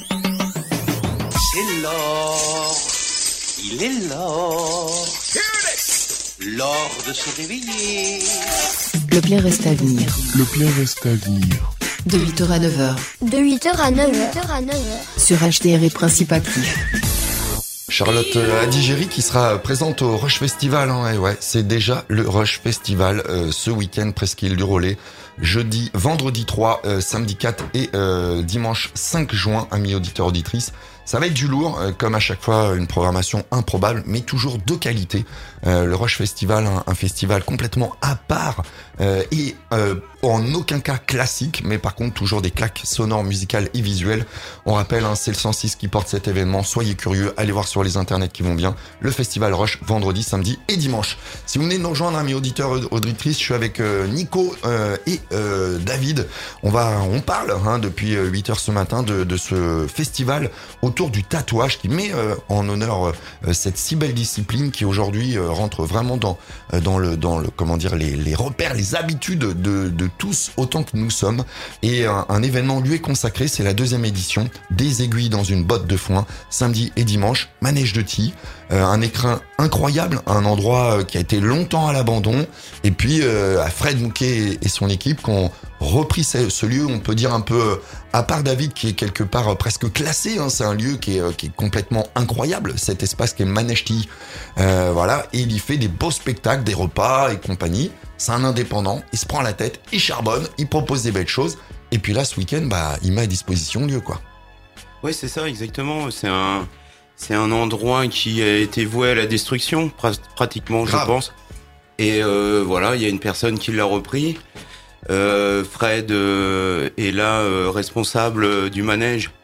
Speaker 8: C'est l'or, il est l'or, l'or de se réveiller.
Speaker 2: Le plein reste à venir.
Speaker 9: Le plein reste à venir.
Speaker 2: De huit heures à neuf heures.
Speaker 3: De huit heures à neuf heures.
Speaker 2: Sur H D R et Principe Actif.
Speaker 1: Charlotte euh, Adigéry qui sera présente au Rush Festival. Hein, et ouais, c'est déjà le Rush Festival euh, ce week-end, Presqu'île du Rollet. Jeudi, vendredi trois, euh, samedi quatre et euh, dimanche cinq juin, amis auditeurs auditrices. Ça va être du lourd, euh, comme à chaque fois, une programmation improbable, mais toujours de qualité. Euh, le Rush Festival, un, un festival complètement à part euh, et euh, en aucun cas classique, mais par contre toujours des claques sonores, musicales et visuelles. On rappelle, hein, c'est le cent six qui porte cet événement. Soyez curieux, allez voir sur les internets qui vont bien. Le Festival Rush, vendredi, samedi et dimanche. Si vous venez de nous rejoindre, amis auditeurs, auditrices, je suis avec euh, Nico euh, et euh, David. On va, on parle hein, depuis huit heures ce matin de, de ce festival autour du tatouage qui met euh, en honneur euh, cette si belle discipline qui aujourd'hui euh, rentre vraiment dans euh, dans le dans le comment dire les les repères, les habitudes de de tous autant que nous sommes. Et un, un événement lui est consacré, c'est la deuxième édition des aiguilles dans une botte de foin, samedi et dimanche, manège de Tilly, euh, un écrin incroyable, un endroit euh, qui a été longtemps à l'abandon, et puis euh, à Fred Mouquet et son équipe qui ont repris ce, ce lieu, on peut dire un peu, à part David qui est quelque part euh, presque classé, hein, c'est un lieu qui est, euh, qui est complètement incroyable, cet espace qui est manège Tilly, euh, voilà, et il y fait des beaux spectacles, des repas et compagnie. C'est un indépendant, il se prend la tête, il charbonne, il propose des belles choses. Et puis là, ce week-end, bah, il met à disposition le lieu, quoi.
Speaker 5: Oui, c'est ça, exactement. C'est un, c'est un endroit qui a été voué à la destruction, pr- pratiquement,
Speaker 1: Grave.
Speaker 5: je pense. Et euh, voilà, il y a une personne qui l'a repris. Euh, Fred euh, est là, euh, responsable du manège,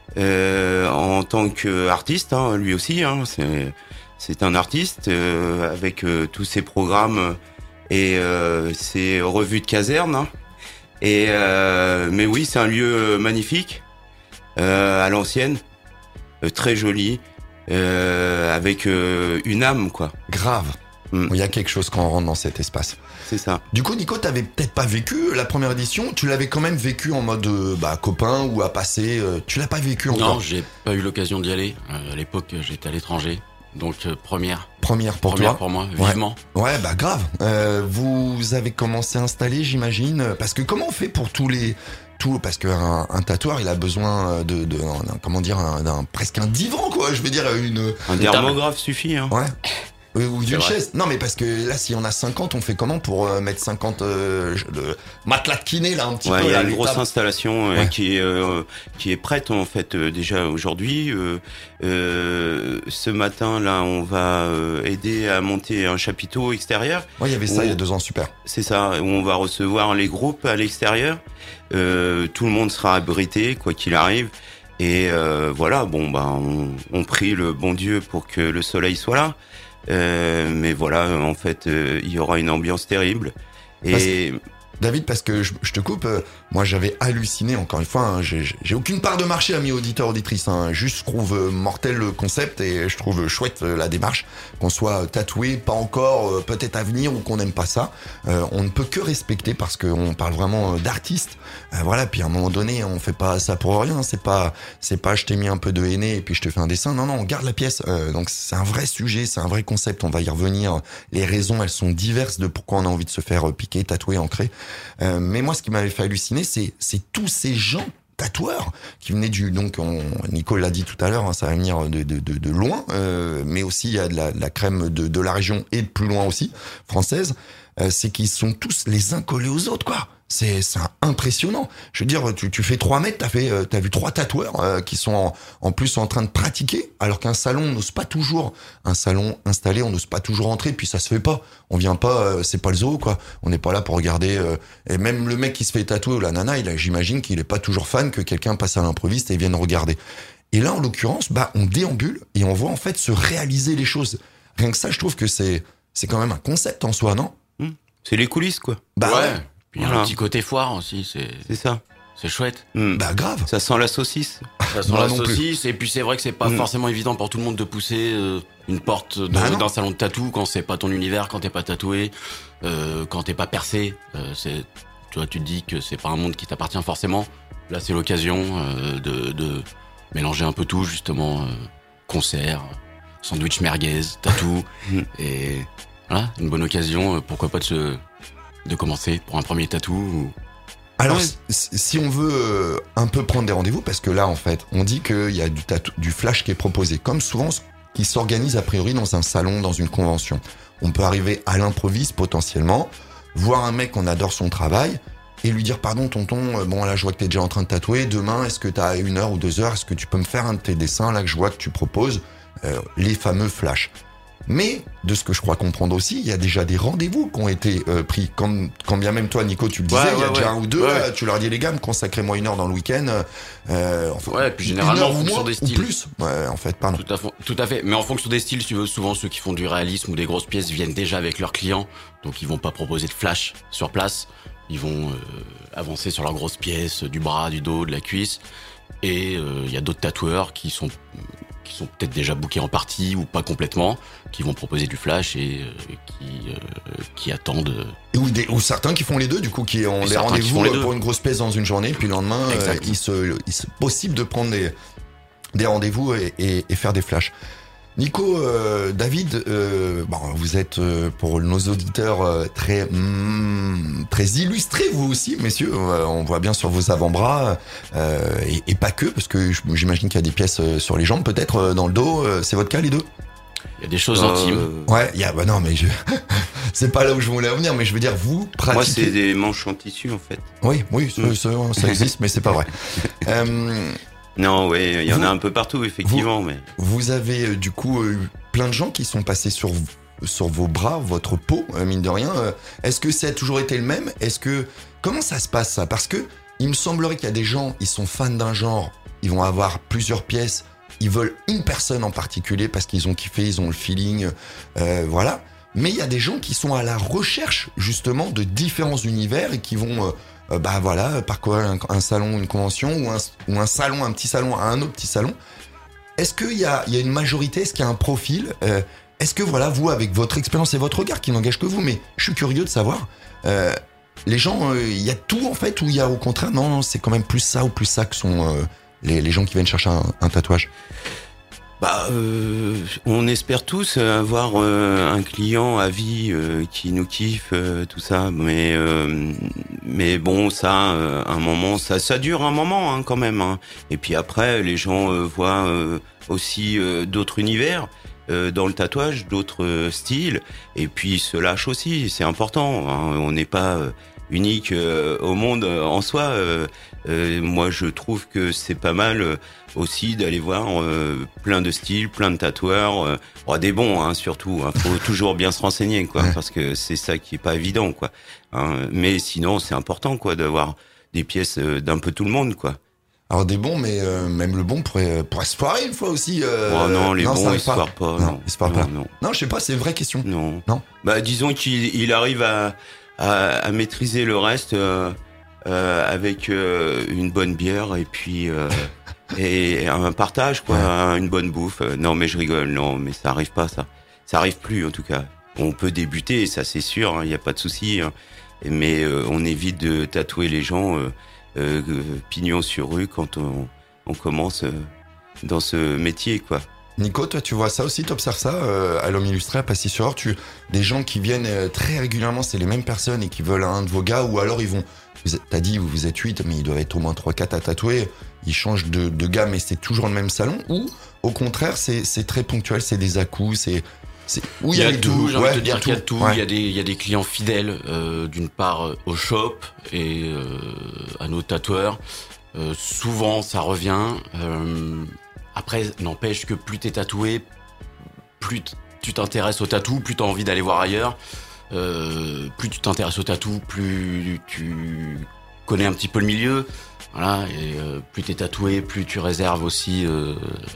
Speaker 5: euh, en tant qu'artiste, hein, lui aussi. Hein, c'est, c'est un artiste euh, avec euh, tous ses programmes et euh, ses revues de caserne. Hein. Et euh, mais oui, c'est un lieu magnifique, euh, à l'ancienne, euh, très joli, euh, avec euh, une âme, quoi.
Speaker 1: Grave.
Speaker 5: Mm.
Speaker 1: Il y a quelque chose quand on rentre dans cet espace.
Speaker 5: C'est ça.
Speaker 1: Du coup, Nico, t'avais peut-être pas vécu la première édition. Tu l'avais quand même vécu en mode euh, bah, copain ou à passer. Euh, tu l'as pas vécu encore.
Speaker 6: Non, j'ai pas eu l'occasion d'y aller. Euh, à l'époque, j'étais à l'étranger. Donc, euh, première.
Speaker 1: Première pour
Speaker 6: première
Speaker 1: toi.
Speaker 6: pour moi,
Speaker 1: Ouais.
Speaker 6: vivement.
Speaker 1: Ouais, bah grave. Euh, vous avez commencé à installer, j'imagine. Parce que comment on fait pour tous les tout parce qu'un un tatoueur, il a besoin de, de d'un, comment dire, un, d'un presque un divan, quoi. Je veux dire une.
Speaker 5: Un dermographe suffit, hein.
Speaker 1: Ouais. Ou ou d'une
Speaker 6: vrai.
Speaker 1: chaise. Non, mais parce que là, si on a cinquante, on fait comment pour euh, mettre cinquante euh, de matelas de kiné, là, un petit
Speaker 5: Ouais,
Speaker 1: peu
Speaker 5: il y a
Speaker 1: là,
Speaker 5: une
Speaker 1: les
Speaker 5: grosse
Speaker 1: tables.
Speaker 5: installation euh,
Speaker 1: Ouais.
Speaker 5: qui est euh, qui est prête en fait euh, déjà aujourd'hui. Euh, euh, ce matin là, on va euh, aider à monter un chapiteau extérieur.
Speaker 1: Ouais, il y avait ça
Speaker 5: Oh.
Speaker 1: il y a deux ans, super.
Speaker 5: C'est ça, où on va recevoir les groupes à l'extérieur. Euh, tout le monde sera abrité, quoi qu'il arrive. Et euh, voilà, bon bah on, on prie le bon Dieu pour que le soleil soit là. Euh, mais voilà, en fait, euh, il y aura une ambiance terrible. Et
Speaker 1: David, parce que je, je te coupe, euh, moi j'avais halluciné, encore une fois, hein, j'ai, j'ai aucune part de marché, amis auditeurs, auditrices, hein, juste je trouve euh, mortel le concept et je trouve chouette euh, la démarche, qu'on soit tatoué, pas encore, euh, peut-être à venir ou qu'on n'aime pas ça, euh, on ne peut que respecter parce qu'on parle vraiment euh, d'artistes, euh, voilà, puis à un moment donné, on fait pas ça pour rien, c'est pas, c'est pas je t'ai mis un peu de henné et puis je te fais un dessin, non, non, on garde la pièce, euh, donc c'est un vrai sujet, c'est un vrai concept, on va y revenir, les raisons, elles sont diverses de pourquoi on a envie de se faire euh, piquer, tatouer, ancrer. Euh, mais moi, ce qui m'avait fait halluciner, c'est, c'est tous ces gens tatoueurs qui venaient du, donc, on, Nico l'a dit tout à l'heure, hein, ça va venir de, de, de, de loin, euh, mais aussi il y a de la, de la crème de, de la région et de plus loin aussi, française, euh, c'est qu'ils sont tous les uns collés aux autres, quoi. C'est, c'est impressionnant. Je veux dire, tu, tu fais trois mètres, t'as fait, euh, t'as vu trois tatoueurs euh, qui sont en, en plus en train de pratiquer, alors qu'un salon, on n'ose pas toujours, un salon installé, on n'ose pas toujours entrer, puis ça se fait pas. On vient pas, euh, c'est pas le zoo, quoi. On n'est pas là pour regarder. Euh, et même le mec qui se fait tatouer ou la nana, il a, j'imagine qu'il est pas toujours fan que quelqu'un passe à l'improviste et vienne regarder. Et là, en l'occurrence, bah, on déambule et on voit en fait se réaliser les choses. Rien que ça, je trouve que c'est, c'est quand même un concept en soi, non?
Speaker 5: hmm, c'est les coulisses, quoi.
Speaker 1: Bah
Speaker 6: ouais.
Speaker 1: ouais.
Speaker 6: Puis il y a
Speaker 5: Voilà.
Speaker 6: un petit côté foire aussi, c'est,
Speaker 5: C'est ça.
Speaker 6: c'est chouette.
Speaker 5: Hmm.
Speaker 1: Bah grave.
Speaker 5: Ça sent la saucisse.
Speaker 6: Ça sent
Speaker 1: Moi
Speaker 6: la
Speaker 1: non plus.
Speaker 6: saucisse, et puis c'est vrai que c'est pas
Speaker 5: Mm.
Speaker 6: forcément évident pour tout le monde de pousser euh, une porte de-
Speaker 1: Bah non.
Speaker 6: d'un salon de tatou quand c'est pas ton univers, quand t'es pas tatoué, euh, quand t'es pas percé. Euh, c'est, tu vois, tu te dis que c'est pas un monde qui t'appartient forcément. Là, c'est l'occasion euh, de, de mélanger un peu tout, justement, euh, concert, sandwich merguez, tatou,
Speaker 5: Mm.
Speaker 6: et voilà, une bonne occasion, euh, pourquoi pas de se, de commencer pour un premier tatou. Ou...
Speaker 1: Alors,
Speaker 5: Ouais.
Speaker 1: si, si on veut euh, un peu prendre des rendez-vous, parce que là, en fait, on dit qu'il y a du, tatou, du flash qui est proposé, comme souvent, ce qui s'organise a priori dans un salon, dans une convention. On peut arriver à l'improviste potentiellement, voir un mec, on adore son travail, et lui dire pardon tonton, euh, bon là je vois que t'es déjà en train de tatouer, demain est-ce que t'as une heure ou deux heures, est-ce que tu peux me faire un de tes dessins là que je vois que tu proposes, euh, les fameux flashs. Mais, de ce que je crois comprendre aussi, il y a déjà des rendez-vous qui ont été euh, pris. Quand, quand bien même toi, Nico, tu le disais,
Speaker 6: Ouais,
Speaker 1: il y a
Speaker 6: ouais,
Speaker 1: déjà
Speaker 6: ouais.
Speaker 1: un ou deux,
Speaker 6: Ouais.
Speaker 1: là, tu leur dis, les gars, me consacrez-moi une heure dans le week-end. Euh, enfin,
Speaker 6: Ouais, puis
Speaker 1: une
Speaker 6: généralement,
Speaker 1: heure
Speaker 6: en
Speaker 1: ou
Speaker 6: fonction
Speaker 1: moins,
Speaker 6: des
Speaker 1: ou
Speaker 6: styles.
Speaker 1: plus. Ouais, en fait, pardon.
Speaker 6: Tout à, fait, tout à fait. Mais en fonction des styles, si tu veux, souvent ceux qui font du réalisme ou des grosses pièces viennent déjà avec leurs clients. Donc ils vont pas proposer de flash sur place. Ils vont euh, avancer sur leurs grosses pièces, du bras, du dos, de la cuisse. Et il euh, y a d'autres tatoueurs qui sont qui sont peut-être déjà bookés en partie ou pas complètement, qui vont proposer du flash et euh, qui euh, qui attendent. euh,
Speaker 1: Et Ou, des, ou certains qui font les deux, du coup, qui ont
Speaker 6: Et
Speaker 1: des
Speaker 6: certains qui
Speaker 1: rendez-vous
Speaker 6: font les
Speaker 1: euh,
Speaker 6: deux.
Speaker 1: pour une grosse pièce dans une journée, puis le lendemain, euh,
Speaker 6: Exact.
Speaker 1: il se, il se possible de prendre des, des rendez-vous et, et, et faire des flashs. Nico, euh, David, euh, bon, vous êtes euh, pour nos auditeurs euh, très mm, très illustrés vous aussi, messieurs. Euh, on voit bien sur vos avant-bras euh, et, et pas que, parce que j'imagine qu'il y a des pièces euh, sur les jambes, peut-être euh, dans le dos. Euh, c'est votre cas les deux?
Speaker 6: Il y a des choses
Speaker 5: Euh,
Speaker 6: intimes.
Speaker 1: Ouais, il y a bah non mais je c'est pas là où je voulais en venir, mais je veux dire vous pratiquez.
Speaker 5: Moi, c'est des manches en tissu, en fait.
Speaker 1: Oui, oui, ça, ça, ça existe, mais c'est pas vrai. Euh,
Speaker 5: Non, ouais, il y en
Speaker 1: Vous-
Speaker 5: a un peu partout, effectivement, mais
Speaker 1: vous avez euh, du coup euh, eu plein de gens qui sont passés sur sur vos bras, votre peau, euh, mine de rien. Euh, Est-ce que ça a toujours été le même? Est-ce que comment ça se passe ça? Parce que il me semblerait qu'il y a des gens, ils sont fans d'un genre, ils vont avoir plusieurs pièces, ils veulent une personne en particulier parce qu'ils ont kiffé, ils ont le feeling, euh, voilà. Mais il y a des gens qui sont à la recherche justement de différents univers et qui vont euh, euh, bah voilà, parcourir un, un salon, une convention ou un, ou un salon, un petit salon à un autre petit salon. Est-ce qu'il y a, il y a une majorité, est-ce qu'il y a un profil euh, Est-ce que voilà, vous, avec votre expérience et votre regard qui n'engage que vous, mais je suis curieux de savoir, euh, les gens, euh, il y a tout en fait, ou il y a au contraire, non, non, c'est quand même plus ça ou plus ça que sont euh, les, les gens qui viennent chercher un, un tatouage.
Speaker 5: bah, euh, on espère tous avoir euh, un client à vie euh, qui nous kiffe, euh, tout ça. Mais euh, mais bon, ça, euh, un moment, ça ça dure un moment hein, quand même. Hein. Et puis après, les gens euh, voient euh, aussi euh, d'autres univers euh, dans le tatouage, d'autres euh, styles. Et puis ils se lâchent aussi. C'est important. Hein. On n'est pas euh, unique euh, au monde euh, en soi. Euh, euh, moi, je trouve que c'est pas mal. Euh, aussi d'aller voir euh, plein de styles, plein de tatoueurs, euh, oh, des bons hein, surtout. Hein, faut toujours bien se renseigner quoi,
Speaker 1: Ouais.
Speaker 5: parce que c'est ça qui est pas évident quoi. Hein, mais sinon c'est important quoi d'avoir des pièces euh, d'un peu tout le monde quoi.
Speaker 1: Alors des bons, mais euh, même le bon pourrait, pourrait se foirer une fois aussi. Euh,
Speaker 5: oh non, les
Speaker 1: ça
Speaker 5: bons
Speaker 1: arrive
Speaker 5: ils se foirent pas.
Speaker 1: Non,
Speaker 5: Non,
Speaker 1: ils se foirent
Speaker 5: non,
Speaker 1: pas.
Speaker 5: non,
Speaker 1: Non, je sais pas, c'est une vraie question.
Speaker 5: non.
Speaker 1: Non.
Speaker 5: Bah disons qu'il il arrive à, à à maîtriser le reste euh, euh, avec euh, une bonne bière et puis. Euh, Et un partage, quoi,
Speaker 1: Ouais.
Speaker 5: une bonne bouffe. Non, mais je rigole, non, mais ça arrive pas, ça. Ça arrive plus, en tout cas. On peut débuter, ça c'est sûr, il hein, n'y a pas de souci. Hein. Mais euh, on évite de tatouer les gens euh, euh, pignon sur rue quand on, on commence euh, dans ce métier, quoi.
Speaker 1: Nico, toi, tu vois ça aussi, t'observes ça euh, à l'homme illustré, à Passy-sur-Orge, tu des gens qui viennent euh, très régulièrement, c'est les mêmes personnes et qui veulent un de vos gars, ou alors ils vont. Vous êtes- T'as dit, vous, vous êtes huit, mais il doit être au moins trois quatre à tatouer. Ils changent de, de gars, mais c'est toujours le même salon. Ou au contraire, c'est c'est très ponctuel, c'est des à-coups, c'est c'est. où
Speaker 6: Il y a
Speaker 1: les
Speaker 6: tout,
Speaker 1: deux.
Speaker 6: j'ai envie
Speaker 1: Ouais,
Speaker 6: de te dire qu'il y a tout.
Speaker 1: Ouais.
Speaker 6: Il y a des, il y a des clients fidèles, euh, d'une part euh, au shop et euh, à nos tatoueurs. Euh, souvent, ça revient. Euh, après, n'empêche que plus t'es tatoué, plus t- tu t'intéresses au tatou, plus t'as envie d'aller voir ailleurs. Euh, plus tu t'intéresses au tatou, plus tu connais un petit peu le milieu. Voilà, et euh, plus t'es tatoué, plus tu réserves aussi euh,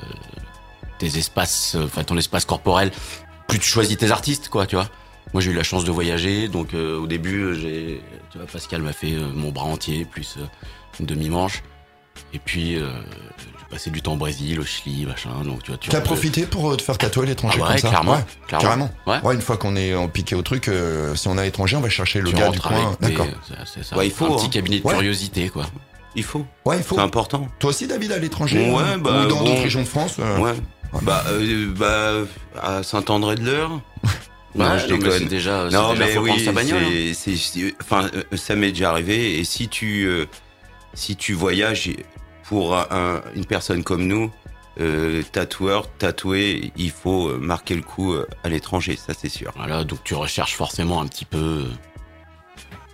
Speaker 6: tes espaces, euh, enfin ton espace corporel. Plus tu choisis tes artistes, quoi, tu vois. Moi, j'ai eu la chance de voyager, donc euh, au début, euh, j'ai, tu vois, Pascal m'a fait euh, mon bras entier plus euh, une demi-manche. Et puis, euh, j'ai passé du temps au Brésil, au Chili, machin. Donc, tu vois, tu
Speaker 1: T'as
Speaker 6: vois,
Speaker 1: profité pour euh, te faire tatouer à l'étranger
Speaker 6: Ah ouais,
Speaker 1: comme ça
Speaker 6: clairement,
Speaker 1: Ouais,
Speaker 6: clairement.
Speaker 1: carrément.
Speaker 6: Ouais.
Speaker 1: Ouais, une fois qu'on est en piqué au truc, euh, si on est à l'étranger, on va chercher le
Speaker 6: tu
Speaker 1: gars du
Speaker 6: rentres
Speaker 1: coin.
Speaker 6: avec des-
Speaker 1: D'accord.
Speaker 6: c'est- c'est ça,
Speaker 5: Ouais, il faut,
Speaker 6: un petit
Speaker 5: hein.
Speaker 6: cabinet de
Speaker 1: Ouais.
Speaker 6: curiosité, quoi.
Speaker 5: Il faut,
Speaker 1: Ouais, il faut.
Speaker 5: c'est important.
Speaker 1: Toi aussi, David, à l'étranger
Speaker 5: Ouais,
Speaker 1: euh,
Speaker 5: bah,
Speaker 1: ou dans
Speaker 5: bon.
Speaker 1: d'autres régions de France euh,
Speaker 5: Ouais. Bah, euh, bah, à Saint-André-de-l'Eure. Non,
Speaker 6: Ouais,
Speaker 5: je
Speaker 6: non, mais
Speaker 5: déconne.
Speaker 6: c'est déjà, c'est
Speaker 5: Non,
Speaker 6: déjà,
Speaker 5: mais
Speaker 6: faut prendre
Speaker 5: oui,
Speaker 6: sa bagnole. hein.
Speaker 5: c'est, c'est, c'est- enfin, euh, ça m'est déjà arrivé. Et si tu, euh, si tu voyages pour un- un- une personne comme nous, euh, tatoueur, tatoué, il faut euh, marquer le coup euh, à l'étranger, ça c'est sûr.
Speaker 6: Voilà, donc tu recherches forcément un petit peu,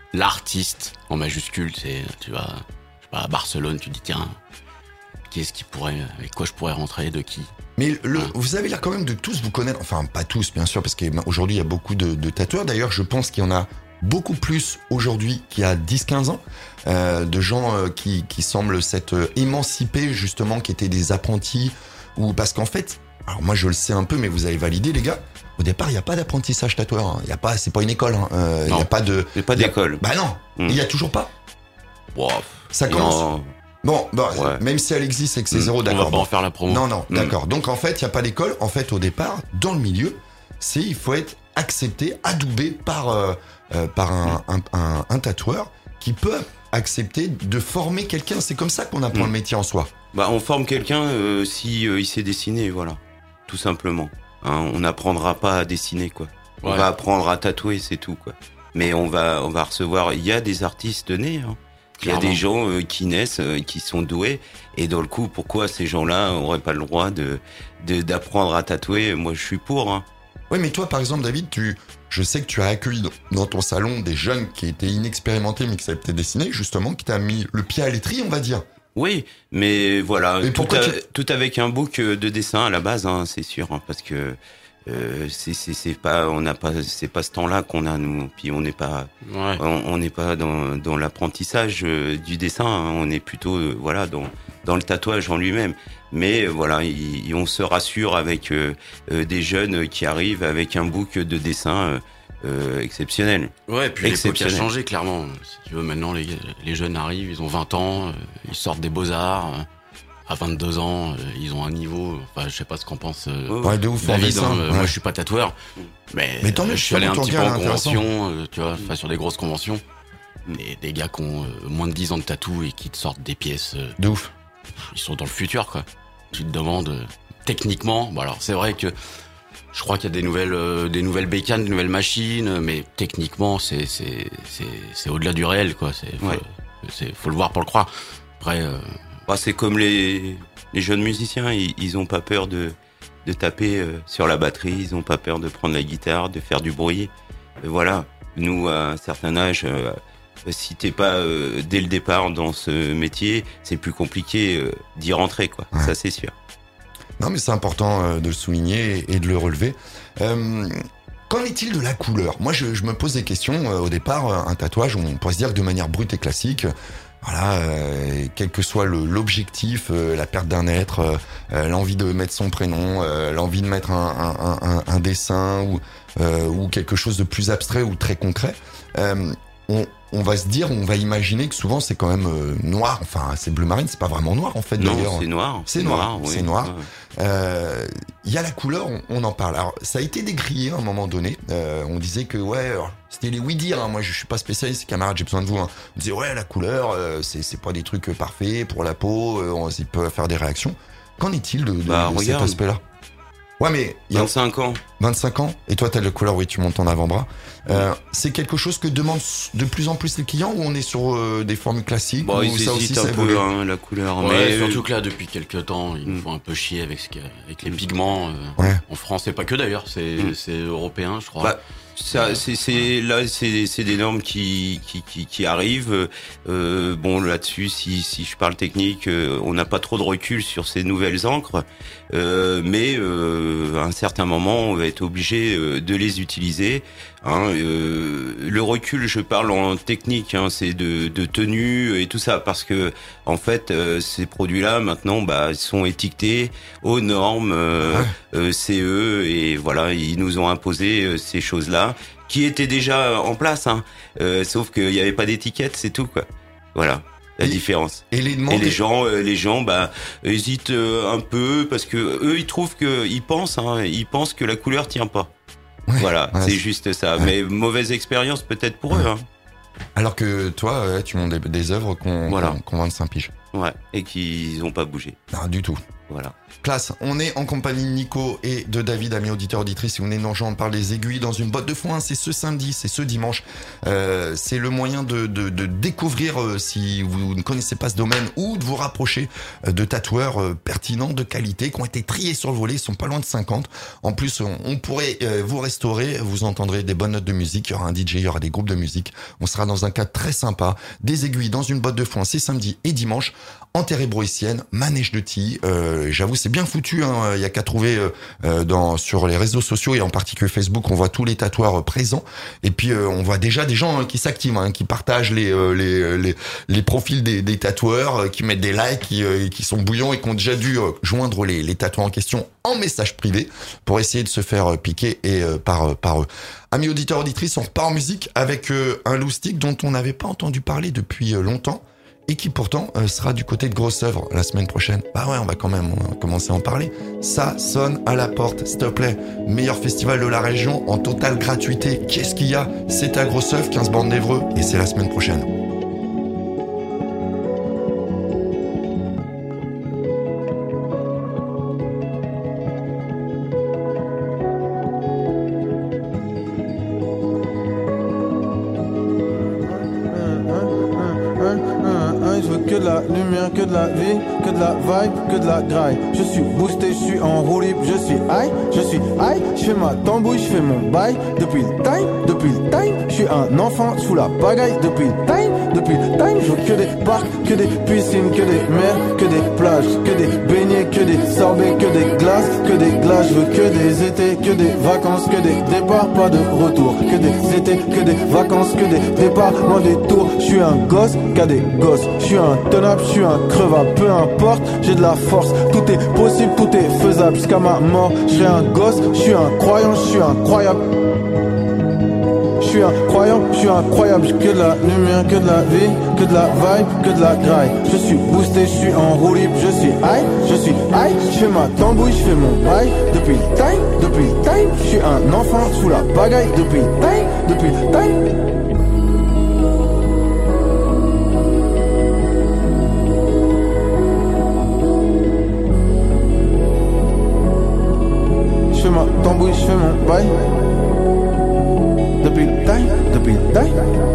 Speaker 6: l'artiste en majuscule, c'est, tu vois, je sais pas, à Barcelone, tu dis tiens, qu'est-ce qui pourrait, avec quoi je pourrais rentrer, de qui?
Speaker 1: Mais le,
Speaker 6: Ouais.
Speaker 1: vous avez l'air quand même de tous vous connaître, enfin pas tous bien sûr, parce qu'aujourd'hui il y a beaucoup de, de tatoueurs. D'ailleurs, je pense qu'il y en a beaucoup plus aujourd'hui qu'il y a dix quinze ans, euh, de gens euh, qui, qui semblent s'être euh, émancipés justement, qui étaient des apprentis, ou parce qu'en fait, alors moi je le sais un peu, mais vous allez valider les gars, au départ il n'y a pas d'apprentissage tatoueur, hein. Il y a pas, c'est pas une école, hein. euh, il
Speaker 6: Non.
Speaker 1: n'y a pas de...
Speaker 5: C'est pas
Speaker 1: il y a-
Speaker 5: d'école.
Speaker 1: Bah non,
Speaker 5: Mm.
Speaker 1: il y a toujours pas.
Speaker 5: Wow.
Speaker 1: Ça commence.
Speaker 5: Non.
Speaker 1: Bon, bon
Speaker 5: Ouais.
Speaker 1: même si elle existe et que c'est
Speaker 5: Mm.
Speaker 1: zéro,
Speaker 6: On va
Speaker 1: d'accord.
Speaker 6: pas
Speaker 1: bon.
Speaker 6: en faire la promo.
Speaker 1: Non, non,
Speaker 5: Mm.
Speaker 1: d'accord. Donc en fait, il n'y a pas d'école. En fait, au départ, dans le milieu, c'est il faut être accepté, adoubé par, euh, euh, par un, un, un, un tatoueur qui peut accepter de former quelqu'un. C'est comme ça qu'on apprend
Speaker 5: Mm.
Speaker 1: le métier en soi.
Speaker 5: Bah, on forme quelqu'un euh, si euh, il sait dessiner, voilà, tout simplement. Hein, on n'apprendra pas à dessiner, quoi. On
Speaker 6: Ouais.
Speaker 5: va apprendre à tatouer, c'est tout, quoi. Mais on va, on va recevoir. Il y a des artistes nés. Hein. Il y a
Speaker 6: Clairement.
Speaker 5: des gens euh, qui naissent, euh, qui sont doués. Et dans le coup, pourquoi ces gens-là auraient pas le droit de, de d'apprendre à tatouer? Moi, je suis pour. Hein.
Speaker 1: Oui, mais toi, par exemple, David, tu, je sais que tu as accueilli dans- dans ton salon des jeunes qui étaient inexpérimentés mais qui savaient peut-être dessiner, justement, qui t'a mis le pied à l'étrier, on va dire.
Speaker 5: Oui, mais voilà,
Speaker 1: Mais
Speaker 5: tout,
Speaker 1: pourquoi
Speaker 5: a-
Speaker 1: tu-
Speaker 5: tout avec un book de dessin à la base, hein, c'est sûr, hein, parce que euh, c'est c'est c'est pas, on n'a pas, c'est pas ce temps-là qu'on a nous, puis on n'est pas,
Speaker 6: Ouais.
Speaker 5: on on n'est pas dans dans l'apprentissage euh, du dessin, hein, on est plutôt euh, voilà dans dans le tatouage en lui-même. Mais euh, voilà, il- on se rassure avec euh, euh, des jeunes qui arrivent avec un book de dessin euh, euh, exceptionnel.
Speaker 6: Ouais, et puis l'époque a
Speaker 5: Exceptionnel.
Speaker 6: changé, clairement. Si tu veux, maintenant, les, les jeunes arrivent, ils ont vingt ans, euh, ils sortent des beaux-arts. euh, À vingt-deux ans, euh, ils ont un niveau, enfin, je sais pas ce qu'en pense euh,
Speaker 5: Ouais,
Speaker 1: Ouais, de ouf, en
Speaker 6: David,
Speaker 1: dessin.
Speaker 6: hein, euh,
Speaker 1: Ouais.
Speaker 6: moi je suis pas tatoueur, mais,
Speaker 1: Mais tant mieux,
Speaker 6: euh, je suis allé un
Speaker 1: ton
Speaker 6: petit peu
Speaker 1: regard
Speaker 6: en
Speaker 1: est intéressant.
Speaker 6: convention, euh, tu vois, enfin, sur des grosses conventions, des, des gars qui ont euh, moins de dix ans de tatou et qui te sortent des pièces, euh,
Speaker 1: De ouf.
Speaker 6: ils sont dans le futur, quoi. Tu te demandes, euh, techniquement, bon alors c'est vrai que je crois qu'il y a des nouvelles, euh, des nouvelles bécanes, des nouvelles machines, mais techniquement c'est c'est c'est c'est au-delà du réel, quoi. C'est faut,
Speaker 5: Ouais.
Speaker 6: c'est faut le voir pour le croire. Après, euh,
Speaker 5: Bah, c'est comme les, les jeunes musiciens, ils, ils ont pas peur de, de taper euh, sur la batterie, ils ont pas peur de prendre la guitare, de faire du bruit. Et voilà, nous à un certain âge, euh, si t'es pas euh, dès le départ dans ce métier, c'est plus compliqué euh, d'y rentrer, quoi.
Speaker 1: Ouais.
Speaker 5: Ça c'est sûr.
Speaker 1: Non, mais c'est important euh, de le souligner et, et de le relever. Euh, Qu'en est-il de la couleur? Moi, je, je me pose des questions. Euh, au départ, euh, un tatouage, on pourrait se dire que de manière brute et classique, voilà, euh, quel que soit le- l'objectif, euh, la perte d'un être, euh, euh, l'envie de mettre son prénom, euh, l'envie de mettre un, un, un, un dessin ou, euh, ou quelque chose de plus abstrait ou très concret, euh, on, on va se dire, on va imaginer que souvent c'est quand même euh, noir. Enfin, c'est bleu marine, c'est pas vraiment noir en fait
Speaker 5: Non,
Speaker 1: d'ailleurs.
Speaker 5: c'est noir.
Speaker 1: C'est noir,
Speaker 5: oui.
Speaker 1: c'est noir.
Speaker 5: Ouais.
Speaker 1: Euh, Il y a la couleur, on, on en parle. Alors, ça a été décrié à un moment donné. Euh, on disait que, ouais, alors, c'était les oui-dire. Hein. Moi, je suis pas spécialiste, camarades, j'ai besoin de vous. Hein. On disait, ouais, la couleur, euh, c'est c'est pas des trucs parfaits pour la peau, euh, on, il peut faire des réactions. Qu'en est-il de, de,
Speaker 5: Bah,
Speaker 1: de cet
Speaker 5: regarde.
Speaker 1: aspect-là? Ouais, mais il y a
Speaker 5: vingt-cinq ans.
Speaker 1: vingt-cinq ans, et toi, t'as de la couleur, oui, tu montes ton avant-bras. Euh, c'est quelque chose que demandent de plus en plus les clients ou on est sur euh, des formules classiques
Speaker 5: Bon,
Speaker 1: ou
Speaker 5: ils
Speaker 1: ça aussi,
Speaker 5: hésitent
Speaker 1: ça
Speaker 5: un
Speaker 1: évolue?
Speaker 5: peu, hein, la couleur.
Speaker 6: ouais,
Speaker 5: mais
Speaker 6: surtout que là, depuis quelques temps, ils nous
Speaker 5: Mm.
Speaker 6: font un peu chier avec ce qu'il y a- avec les pigments euh,
Speaker 1: Ouais.
Speaker 6: en France, et pas que d'ailleurs, c'est
Speaker 5: Mm.
Speaker 6: c'est européen, je crois.
Speaker 5: Bah, ça, c'est, c'est là, c'est, c'est des normes qui, qui, qui, qui arrivent. Euh, bon, là-dessus, si, si je parle technique, euh, on n'a pas trop de recul sur ces nouvelles encres, euh, mais euh, à un certain moment, on va être obligé euh, de les utiliser. Hein, euh, le recul, je parle en technique, hein, c'est de, de tenue et tout ça, parce que en fait, euh, ces produits-là, maintenant, bah, ils sont étiquetés aux normes euh,
Speaker 1: Ouais.
Speaker 5: euh, C E, et voilà, ils nous ont imposé euh, ces choses-là, qui étaient déjà en place, hein, euh, sauf qu'il n'y avait pas d'étiquette, c'est tout, quoi. Voilà. La
Speaker 1: Et-
Speaker 5: différence.
Speaker 1: Et les demandes.
Speaker 5: Et les gens, euh, les gens, bah, hésitent euh, un peu parce que eux, ils trouvent que, ils pensent, hein, ils pensent que la couleur tient pas.
Speaker 1: Ouais,
Speaker 5: Voilà,
Speaker 1: ouais,
Speaker 5: c'est
Speaker 1: c'est-
Speaker 5: juste ça.
Speaker 1: ouais.
Speaker 5: Mais mauvaise expérience peut-être pour eux, hein.
Speaker 1: Alors que toi, ouais, tu montes des, des œuvres qu'on
Speaker 5: Voilà.
Speaker 1: qu'on qu'on vingt-cinq piges.
Speaker 5: Ouais, et qu'ils ont pas bougé.
Speaker 1: Non, du tout.
Speaker 5: Voilà.
Speaker 1: Classe, on est en compagnie de Nico et de David, amis auditeurs, auditrices. Si vous venez de nous rejoindre par les aiguilles dans une botte de foin, c'est ce samedi, c'est ce dimanche. Euh, c'est le moyen de, de, de découvrir, euh, si vous ne connaissez pas ce domaine, ou de vous rapprocher euh, de tatoueurs euh, pertinents, de qualité, qui ont été triés sur le volet, ils sont pas loin de cinquante. En plus, on, on pourrait euh, vous restaurer, vous entendrez des bonnes notes de musique, il y aura un D J, il y aura des groupes de musique. On sera dans un cadre très sympa. Des aiguilles dans une botte de foin, c'est samedi et dimanche. Enterré Broïcienne, manège de Tilly. Euh, j'avoue, c'est bien foutu. Hein. Il y a qu'à trouver euh, dans sur les réseaux sociaux et en particulier Facebook, on voit tous les tatoueurs euh, présents. Et puis euh, on voit déjà des gens hein, qui s'activent, hein, qui partagent les, euh, les les les profils des, des tatoueurs, euh, qui mettent des likes, qui, euh, qui sont bouillants et qui ont déjà dû euh, joindre les, les tatoueurs en question en message privé pour essayer de se faire euh, piquer et euh, par euh, par eux. Amis auditeurs auditrices, on repart en musique avec euh, un loustic dont on n'avait pas entendu parler depuis euh, longtemps. Et qui pourtant euh, sera du côté de Grosse Œuvre la semaine prochaine. Bah ouais, on va quand même euh, commencer à en parler. Ça sonne à la porte, s'il te plaît. Meilleur festival de la région en totale gratuité. Qu'est-ce qu'il y a ? C'est à Grosse Œuvre, quinze bornes d'Évreux, et c'est la semaine prochaine.
Speaker 10: Que de la vie, que de la vibe, que de la graille. Je suis boosté, je suis en roue libre, je suis high, je suis high, je fais ma tambouille, je fais mon bail. Depuis le time, depuis le time, je suis un enfant sous la pagaille. Depuis le time, depuis le time, je veux que des parcs, que des piscines, que des mers, que des plages, que des beignets, que des sorbets, que des glaces, que des glaces. Je veux que des étés, que des vacances, que des départs, pas de retour. Que des étés, que des vacances, que des départs, loin des tours. Je suis un gosse, qu'a des gosses, je suis un tenable, je suis un crevable, peu importe, j'ai de la force, tout est possible, tout est faisable jusqu'à ma mort. Je suis un gosse, je suis un croyant, je suis incroyable. Je suis un croyant, je suis incroyable, j'ai que de la lumière, que de la vie, que de la vibe, que de la graille. Je suis boosté, je suis en roue libre, je suis high, je suis high, je fais ma tambouille, je fais mon bail. Depuis le time, depuis le time, je suis un enfant sous la pagaille. Depuis le time, depuis le time. Je fais ma tambouille, je fais mon bail. Depuis le time, depuis le time.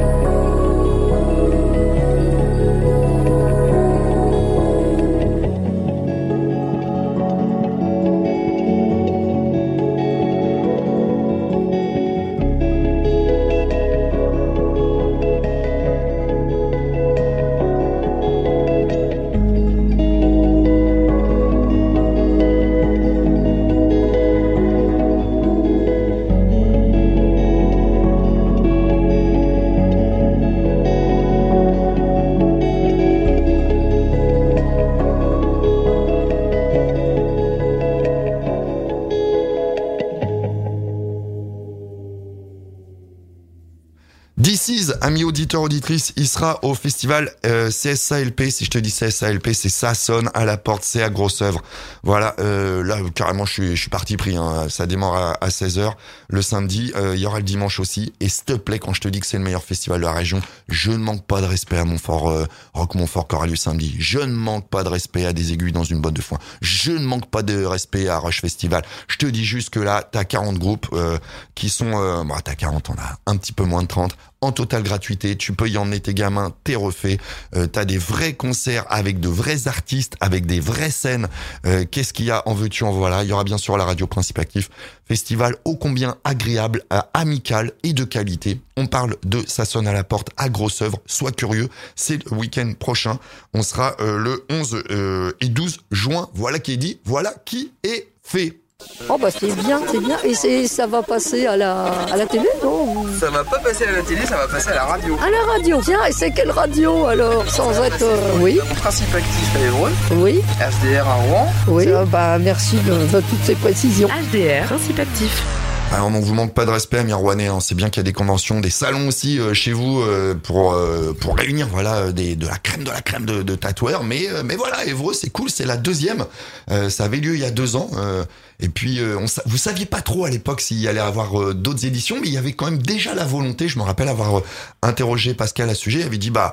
Speaker 1: Amis auditeurs, auditrices, il sera au festival euh, C S A L P. Si je te dis C S A L P, c'est ça sonne à la porte, c'est à Grosse Œuvre. Voilà, euh, là carrément je suis, je suis parti pris. Hein. Ça démarre à, à seize heures le samedi. Euh, il y aura le dimanche aussi. Et s'il te plaît, quand je te dis que c'est le meilleur festival de la région, je ne manque pas de respect à Montfort, euh, Rock Montfort qui aura lieu samedi. Je ne manque pas de respect à des aiguilles dans une botte de foin. Je ne manque pas de respect à Rush Festival. Je te dis juste que là, t'as quarante groupes euh, qui sont... Euh, bah, t'as quarante, on a un petit peu moins de trente. En totale gratuité, tu peux y emmener tes gamins, t'es refait. Euh, t'as des vrais concerts avec de vrais artistes, avec des vraies scènes. Euh, qu'est-ce qu'il y a, en veux-tu, en voilà. Il y aura bien sûr la radio Principe Actif. Festival ô combien agréable, euh, amical et de qualité. On parle de Ça sonne à la porte à Grosse Œuvre. Sois curieux, c'est le week-end prochain. On sera euh, le onze euh, et douze juin. Voilà qui est dit, voilà qui est fait.
Speaker 11: Oh bah c'est bien, c'est bien. Et c'est, ça va passer à la, à la télé, non?
Speaker 12: Ça va pas passer à la télé, ça va passer à la radio.
Speaker 11: À la radio, tiens, et c'est quelle radio alors? Sans être... Euh, oui.
Speaker 12: Principe Actif à Évreux.
Speaker 11: Oui.
Speaker 12: H D R à Rouen.
Speaker 11: Oui. Ah, bah merci de, de toutes ces précisions.
Speaker 13: H D R, Principe Actif.
Speaker 1: Alors, on vous manque pas de respect, amis rouennais. Hein. C'est bien qu'il y a des conventions, des salons aussi euh, chez vous euh, pour euh, pour réunir voilà des de la crème de la crème de, de tatoueurs. Mais euh, mais voilà, Évreux, c'est cool, c'est la deuxième. Euh, ça avait lieu il y a deux ans. Euh, et puis euh, on vous saviez pas trop à l'époque s'il y allait avoir euh, d'autres éditions, mais il y avait quand même déjà la volonté. Je me rappelle avoir euh, interrogé Pascal à ce sujet. Il avait dit bah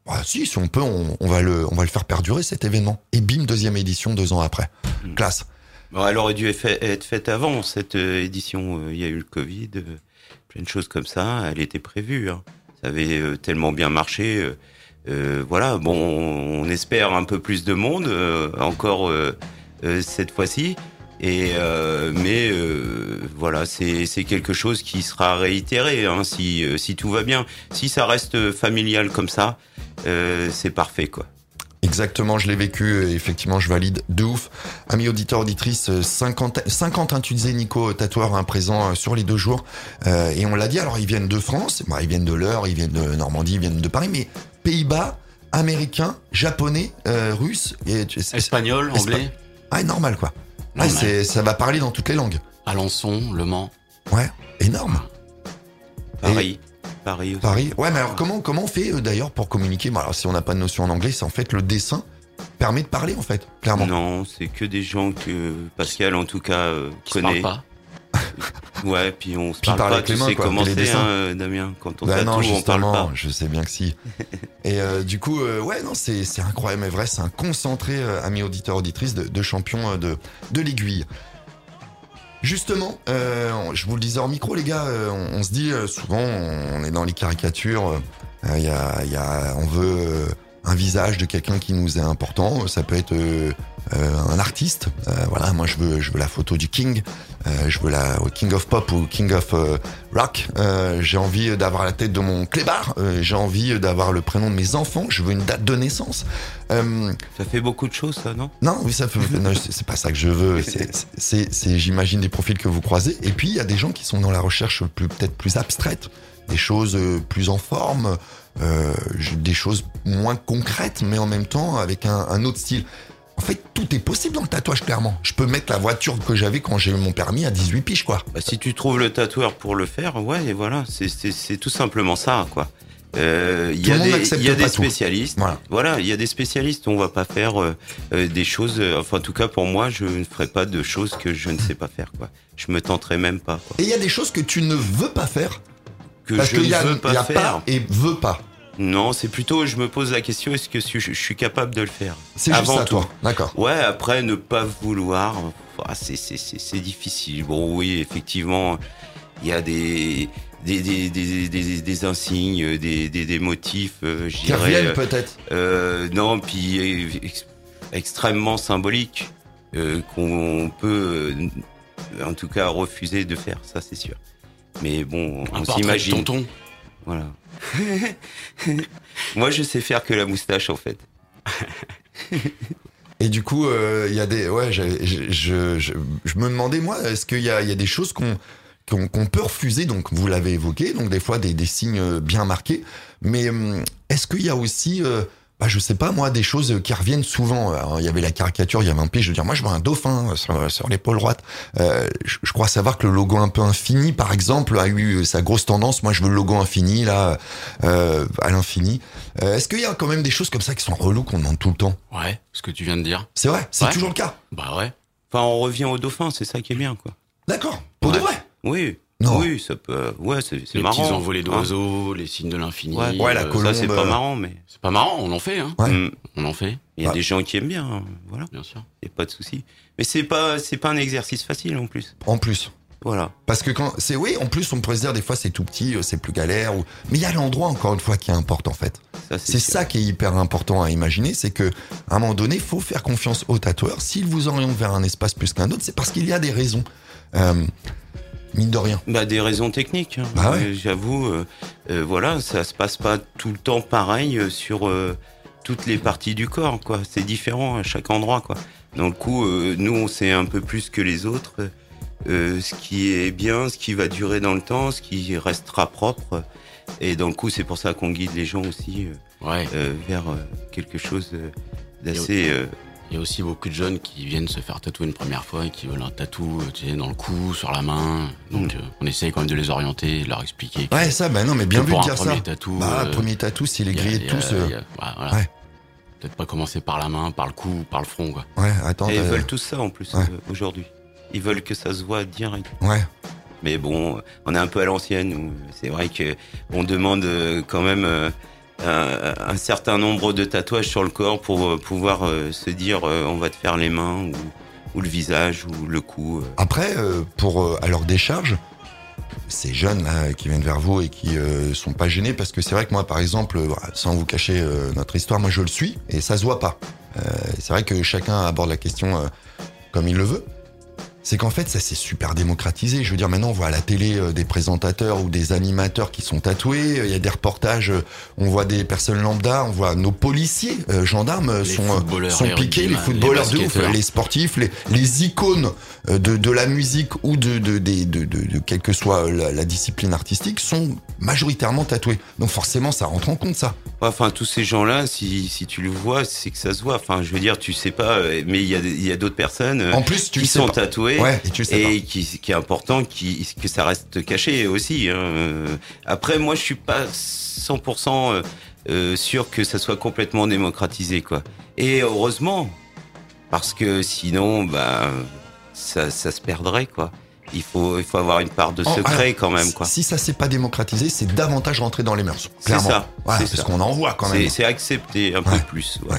Speaker 1: Bah, si, si on peut, on, on va le, on va le faire perdurer cet événement. Et bim, deuxième édition deux ans après. Mmh. Classe.
Speaker 5: Bon, elle aurait dû être faite avant cette euh, édition. Il y a eu le Covid, euh, plein de choses comme ça. Elle était prévue. Hein. Ça avait euh, tellement bien marché. Euh, euh, voilà. Bon, on, on espère un peu plus de monde euh, encore euh, euh, cette fois-ci. Et euh, mais euh, voilà, c'est c'est quelque chose qui sera réitéré hein, si euh, si tout va bien. Si ça reste familial comme ça, euh, c'est parfait quoi.
Speaker 1: Exactement, je l'ai vécu, effectivement, je valide de ouf. Amis auditeurs, auditrices, cinquante, cinquante tu disais, Nico, tatoueurs hein, présents sur les deux jours. Euh, et on l'a dit, alors ils viennent de France, bah, ils viennent de l'Eure, ils viennent de Normandie, ils viennent de Paris, mais Pays-Bas, Américains, Japonais, euh, Russes... Et,
Speaker 6: Espagnol,
Speaker 1: Espa-
Speaker 6: anglais.
Speaker 1: Ah, normal, quoi. Ah, c'est, ça va parler dans toutes les langues.
Speaker 6: Alençon, Le Mans.
Speaker 1: Ouais, énorme.
Speaker 5: Paris. Paris aussi.
Speaker 1: Paris. Ouais, mais alors comment, comment on fait euh, d'ailleurs pour communiquer? Bon, alors, si on n'a pas de notion en anglais, c'est en fait le dessin permet de parler en fait, clairement.
Speaker 5: Non, c'est que des gens que Pascal en tout cas euh,
Speaker 6: Qui
Speaker 5: connaît.
Speaker 6: se parlent pas.
Speaker 5: Ouais, puis on se
Speaker 1: Puis
Speaker 5: parle
Speaker 1: parle
Speaker 5: pas,
Speaker 1: avec
Speaker 5: tu
Speaker 1: les mains,
Speaker 5: sais
Speaker 1: quoi,
Speaker 5: comment
Speaker 1: et les
Speaker 5: c'est,
Speaker 1: dessins.
Speaker 5: hein, Damien. Quand on
Speaker 1: Bah
Speaker 5: tatoue,
Speaker 1: non,
Speaker 5: on parle
Speaker 1: justement,
Speaker 5: pas.
Speaker 1: je sais bien que si. Et euh, du coup, euh, ouais, non, c'est c'est incroyable, mais vrai, c'est un concentré, euh, amis auditeurs auditrices, de, de champions euh, de de l'aiguille. Justement, euh, je vous le disais en micro, les gars, euh, on, on se dit euh, souvent, on est dans les caricatures, il euh, y a, y a, on veut euh, un visage de quelqu'un qui nous est important. Ça peut être euh, euh, un artiste. Euh, voilà, moi je veux, je veux la photo du King. Euh, je veux la King of Pop ou King of euh, Rock. Euh, j'ai envie d'avoir la tête de mon clébard. Euh, j'ai envie d'avoir le prénom de mes enfants. Je veux une date de naissance. Euh,
Speaker 5: ça fait beaucoup de choses, ça, non?
Speaker 1: Non, oui, ça fait. Non, c'est, c'est pas ça que je veux. C'est, c'est, c'est, c'est, j'imagine des profils que vous croisez. Et puis il y a des gens qui sont dans la recherche plus, peut-être plus abstraite, des choses plus en forme, euh, des choses moins concrètes, mais en même temps avec un, un autre style. En fait, tout est possible dans le tatouage, clairement. Je peux mettre la voiture que j'avais quand j'ai eu mon permis à dix-huit piges, quoi.
Speaker 5: Bah, si tu trouves le tatoueur pour le faire, ouais, et voilà, c'est, c'est, c'est tout simplement ça, quoi. Euh, il y a des, il y a des spécialistes.
Speaker 1: Voilà.
Speaker 5: Voilà, il y a des spécialistes. On va pas faire euh, euh, des choses. Euh, enfin, en tout cas, pour moi, je ne ferai pas de choses que je ne sais pas faire, quoi. Je me tenterai même pas, quoi.
Speaker 1: Et il y a des choses que tu ne veux pas faire.
Speaker 5: Que
Speaker 1: parce
Speaker 5: je
Speaker 1: qu'il
Speaker 5: ne
Speaker 1: y a,
Speaker 5: veux pas
Speaker 1: y a
Speaker 5: faire.
Speaker 1: Pas et veux pas.
Speaker 5: Non, c'est plutôt, je me pose la question, est-ce que je, je suis capable de le faire?
Speaker 1: C'est
Speaker 5: Avant
Speaker 1: juste ça,
Speaker 5: tout.
Speaker 1: toi. D'accord.
Speaker 5: Ouais, après, ne pas vouloir, ah, c'est, c'est, c'est, c'est difficile. Bon, oui, effectivement, il y a des, des, des, des, des, des insignes, des, des, des motifs, euh, je
Speaker 1: Qui
Speaker 5: dirais.
Speaker 1: reviennent, peut-être.
Speaker 5: Euh, non, puis ex, extrêmement symboliques, euh, qu'on peut, euh, en tout cas, refuser de faire, ça, c'est sûr. Mais bon,
Speaker 6: Un
Speaker 5: on
Speaker 6: portrait
Speaker 5: s'imagine.
Speaker 6: de tonton.
Speaker 5: Voilà. Moi, je sais faire que la moustache, en fait.
Speaker 1: Et du coup, il euh, y a des, ouais, je, je, je, je, je me demandais moi, est-ce qu'il y a, il y a des choses qu'on, qu'on, qu'on peut refuser? Donc, vous l'avez évoqué, donc des fois des, des signes bien marqués. Mais euh, est-ce qu'il y a aussi, euh, bah, je sais pas moi, des choses qui reviennent souvent. Alors, il y avait la caricature, il y avait un pied. Je veux dire, moi, je vois un dauphin sur, sur l'épaule droite. Euh, je, je crois savoir que le logo un peu infini, par exemple, a eu sa grosse tendance. Moi, je veux le logo infini là, euh, à l'infini. Euh, est-ce qu'il y a quand même des choses comme ça qui sont reloues qu'on demande tout le temps?
Speaker 6: Ouais, ce que tu viens de dire.
Speaker 1: C'est vrai, c'est
Speaker 6: ouais.
Speaker 1: toujours le cas.
Speaker 6: Bah ouais.
Speaker 5: Enfin, on revient au dauphin, c'est ça qui est bien, quoi.
Speaker 1: D'accord. Pour
Speaker 5: ouais.
Speaker 1: de vrai?
Speaker 5: Oui.
Speaker 1: Non.
Speaker 5: Oui, ça peut. Ouais, c'est, c'est
Speaker 6: les
Speaker 5: marrant.
Speaker 6: Les petits envolées d'oiseaux, hein. Les signes de l'infini.
Speaker 5: Ouais,
Speaker 1: ouais la
Speaker 6: euh,
Speaker 1: colombe.
Speaker 5: Ça, c'est pas marrant, mais.
Speaker 6: C'est pas marrant, on en fait, hein.
Speaker 1: Ouais.
Speaker 5: Mmh.
Speaker 6: On en fait.
Speaker 5: Il y a
Speaker 1: bah.
Speaker 5: des gens qui aiment bien, hein. Voilà.
Speaker 6: Bien sûr.
Speaker 5: Y a pas de souci. Mais c'est pas, c'est pas un exercice facile en plus.
Speaker 1: En plus.
Speaker 5: Voilà.
Speaker 1: Parce que quand c'est oui, en plus on pourrait se dire des fois c'est tout petit, c'est plus galère. Ou... Mais il y a l'endroit encore une fois qui importe en fait.
Speaker 5: Ça, c'est
Speaker 1: c'est
Speaker 5: sûr.
Speaker 1: ça qui est hyper important à imaginer, c'est que à un moment donné, faut faire confiance au tatoueur. S'il vous oriente vers un espace plus qu'un autre, c'est parce qu'il y a des raisons. Euh, Mine de rien.
Speaker 5: Bah des raisons techniques. Hein.
Speaker 1: Bah ouais.
Speaker 5: euh, j'avoue, euh, euh, voilà, ça se passe pas tout le temps pareil euh, sur euh, toutes les parties du corps, quoi. C'est différent à chaque endroit, quoi. Donc, le coup, euh, nous, on sait un peu plus que les autres euh, ce qui est bien, ce qui va durer dans le temps, ce qui restera propre. Et dans le coup, c'est pour ça qu'on guide les gens aussi euh,
Speaker 6: ouais.
Speaker 5: euh, vers euh, quelque chose euh, d'assez. Euh,
Speaker 6: Il y a aussi beaucoup de jeunes qui viennent se faire tatouer une première fois et qui veulent un tatou, tu sais, dans le cou, sur la main. Donc, mmh. euh, on essaye quand même de les orienter, de leur expliquer.
Speaker 1: Ouais, ça, bah non, mais bien vu de dire ça.
Speaker 6: Premier tatou,
Speaker 1: bah,
Speaker 6: euh,
Speaker 1: premier tatou, s'il est grillé de tous.
Speaker 6: Euh... Bah, voilà. Ouais. Peut-être pas commencer par la main, par le cou, par le front, quoi.
Speaker 1: Ouais, attends.
Speaker 5: Et ils
Speaker 1: euh...
Speaker 5: veulent tous ça en plus ouais. euh, aujourd'hui. Ils veulent que ça se voit direct.
Speaker 1: Ouais.
Speaker 5: Mais bon, on est un peu à l'ancienne. C'est vrai que on demande quand même. Euh, un, un certain nombre de tatouages sur le corps pour euh, pouvoir euh, se dire euh, on va te faire les mains ou, ou le visage ou le cou. Euh.
Speaker 1: Après, euh, pour euh, à leur décharge, ces jeunes là qui viennent vers vous et qui euh, sont pas gênés, parce que c'est vrai que moi, par exemple, euh, sans vous cacher euh, notre histoire, moi je le suis et ça se voit pas. Euh, c'est vrai que chacun aborde la question euh, comme il le veut. C'est qu'en fait, ça s'est super démocratisé. Je veux dire, maintenant, on voit à la télé euh, des présentateurs ou des animateurs qui sont tatoués. Il y a des reportages, euh, on voit des personnes lambda, on voit nos policiers, euh, gendarmes euh, sont, euh, sont
Speaker 6: les
Speaker 1: piqués, les
Speaker 6: rugbyman,
Speaker 1: footballeurs
Speaker 6: les
Speaker 1: de ouf, les sportifs, les, les icônes euh, de, de la musique ou de, de, de, de, de, de quelle que soit la, la discipline artistique sont majoritairement tatoués. Donc forcément, ça rentre en compte, ça.
Speaker 5: Enfin, tous ces gens-là, si, si tu le vois, c'est que ça se voit. Enfin, je veux dire, tu sais pas, mais il y a, il y a d'autres personnes
Speaker 1: en plus, tu
Speaker 5: qui sont
Speaker 1: pas.
Speaker 5: tatouées.
Speaker 1: Ouais, et tu le sais
Speaker 5: et
Speaker 1: pas.
Speaker 5: Qui, qui est important qui, que ça reste caché aussi. Hein. Après, moi, je suis pas cent pour cent euh, sûr que ça soit complètement démocratisé, quoi. Et heureusement, parce que sinon, bah, ça, ça se perdrait, quoi. Il faut, il faut avoir une part de secret
Speaker 1: oh, alors,
Speaker 5: quand même, quoi.
Speaker 1: Si ça s'est pas démocratisé, c'est davantage rentré dans les mœurs. Clairement.
Speaker 5: C'est ça.
Speaker 1: Ouais,
Speaker 5: c'est
Speaker 1: parce
Speaker 5: ça.
Speaker 1: qu'on en voit quand même.
Speaker 5: C'est, c'est accepté un
Speaker 1: ouais.
Speaker 5: peu plus. Ouais.
Speaker 1: Ouais.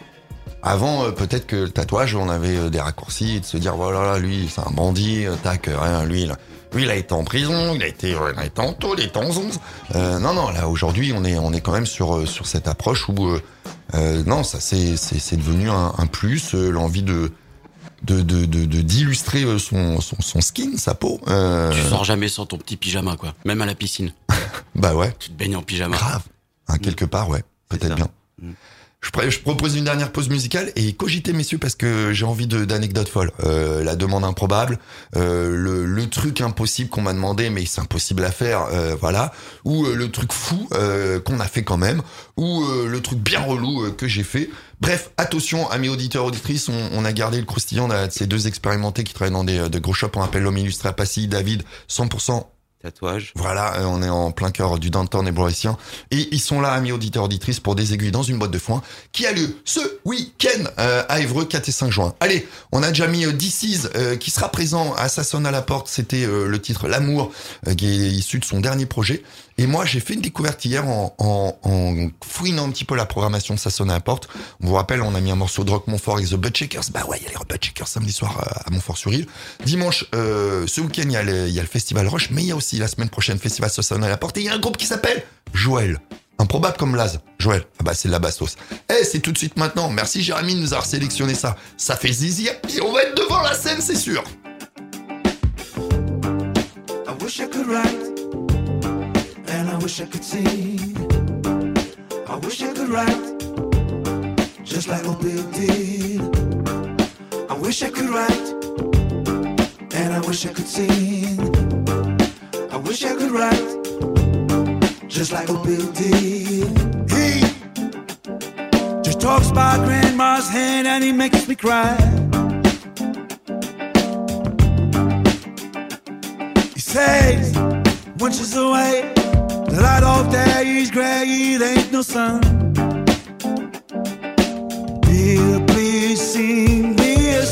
Speaker 1: Avant, euh, peut-être que le tatouage, on avait euh, des raccourcis et de se dire, voilà, lui, c'est un bandit, euh, tac, euh, rien, lui, là. Lui, il a été en prison, il a été, euh, il a été en tôle, il a été en zonze. Euh, non, non, là, aujourd'hui, on est, on est quand même sur, euh, sur cette approche où, euh, euh, non, ça, c'est, c'est, c'est devenu un, un plus, euh, l'envie de, de, de, de, de d'illustrer son, son, son skin, sa peau. Euh...
Speaker 6: Tu sors jamais sans ton petit pyjama, quoi. Même à la piscine.
Speaker 1: Bah ouais.
Speaker 6: Tu te baignes en pyjama.
Speaker 1: Grave. Hein, quelque part, ouais. Peut-être bien.
Speaker 5: Mmh.
Speaker 1: Je, pr- je propose une dernière pause musicale et cogitez, messieurs, parce que j'ai envie de, d'anecdotes folles. Euh, la demande improbable, euh, le, le truc impossible qu'on m'a demandé, mais c'est impossible à faire, euh, voilà. Ou euh, le truc fou euh, qu'on a fait quand même. Ou euh, le truc bien relou euh, que j'ai fait. Bref, attention, amis auditeurs, auditrices, on, on a gardé le croustillant de ces deux expérimentés qui travaillent dans des, des gros shops. On appelle l'homme illustré à Passy, David, cent pour cent
Speaker 5: tatouage.
Speaker 1: Voilà, euh, on est en plein cœur du downtown ébrassien. Et ils sont là, amis auditeurs, auditrices, pour des aiguilles dans une boîte de foin qui a lieu ce week-end euh, à Évreux, quatre et cinq juin. Allez, on a déjà mis euh, D C's euh, qui sera présent à Ça sonne à la porte. C'était euh, le titre L'amour, euh, qui est issu de son dernier projet. Et moi, j'ai fait une découverte hier en, en, en fouinant un petit peu la programmation de Ça sonne à la porte. On vous rappelle, on a mis un morceau de Rock Montfort et The Buttshakers. Bah ouais, il y a les Buttshakers samedi soir à Montfort-sur-Île. Dimanche, euh, ce week-end, il y a le, il y a le Festival Rush, mais il y a aussi la semaine prochaine Festival Ça sonne à la porte. Et il y a un groupe qui s'appelle Joël. Improbable comme Laz. Joël. Ah bah, c'est de la bastos. Eh, c'est tout de suite maintenant. Merci Jérémy de nous avoir sélectionné ça. Ça fait zizir. Et on va être devant la scène, c'est sûr.
Speaker 13: I wish I could write. And I wish I could sing. I wish I could write just like old Bill did. I wish I could write and I wish I could sing. I wish I could write just like old Bill did. He just talks about grandma's hand and he makes me cry. He says when she's away, the light off there is gray, it ain't no sun. Bill, please sing me a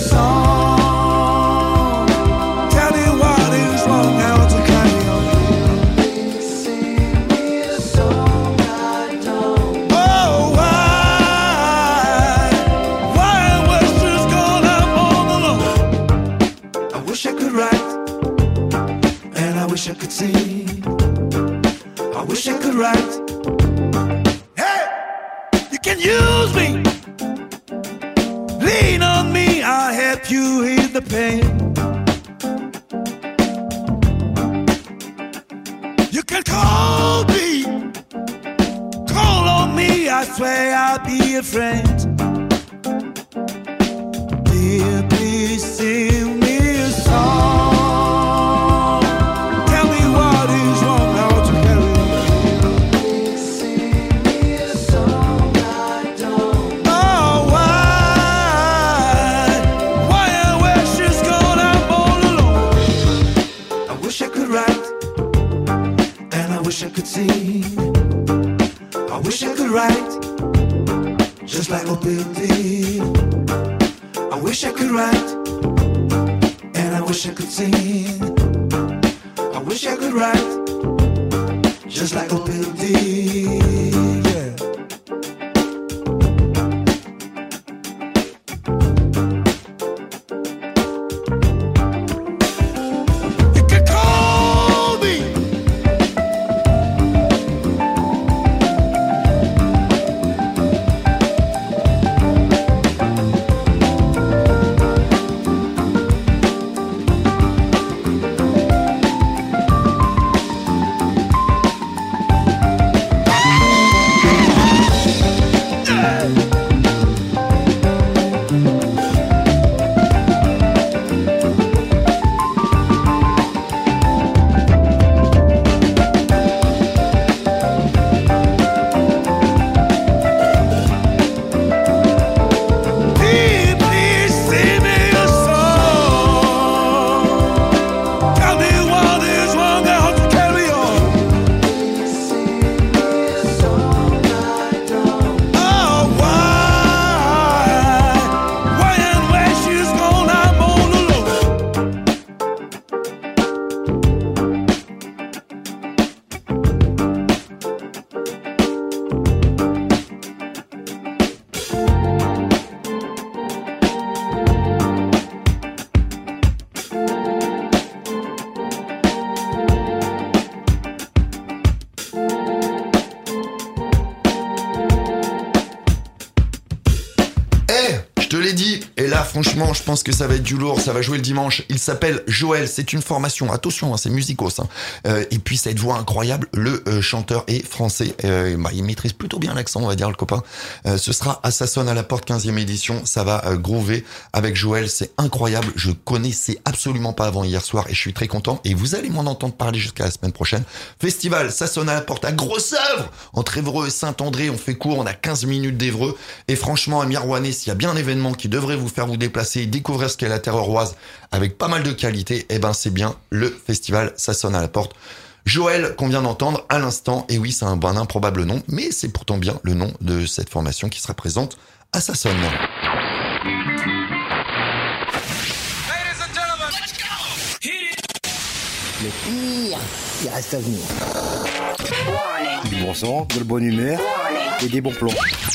Speaker 13: song. Tell me what is wrong, how to carry on. Please sing me a song I don't. Oh, why? Why was just gone up all alone? I wish I could write, and I wish I could sing. I wish I could write. Hey, you can use me. Lean on me, I'll help you heal the pain. You can call me. Call on me, I swear I'll be a friend. Dear, please sing me a song. Tell me what is wrong, how to carry on. I wish I could sing. I wish I could write just like old Bill did. I wish I could write and I wish I could sing. I wish I could write just like old Bill did. Yeah.
Speaker 1: franchement, je pense que ça va être du lourd. Ça va jouer le dimanche. Il s'appelle Joël. C'est une formation. Attention, hein, c'est musicos. Hein. Euh, et puis, cette voix incroyable. Le euh, chanteur est français. Euh, bah, il maîtrise plutôt bien l'accent, on va dire, le copain. Euh, ce sera à Ça sonne à la porte, quinzième édition. Ça va euh, groover avec Joël. C'est incroyable. Je connaissais absolument pas avant hier soir et je suis très content. Et vous allez m'en entendre parler jusqu'à la semaine prochaine. Festival Ça sonne à la porte à Grosse-Œuvre. Entre Évreux et Saint-André, on fait court. On a quinze minutes d'Évreux. Et franchement, à Mirouanais, s'il y a bien un événement qui devrait vous faire vous déplacer et découvrir ce qu'est la terre roise avec pas mal de qualité, eh ben c'est bien le festival Ça sonne à la porte. Joël, qu'on vient d'entendre à l'instant, et oui, c'est un, un improbable nom, mais c'est pourtant bien le nom de cette formation qui sera présente à Ça sonne.
Speaker 14: Le pire, il reste à venir. Du bon sang, de la bonne humeur et des bons plans.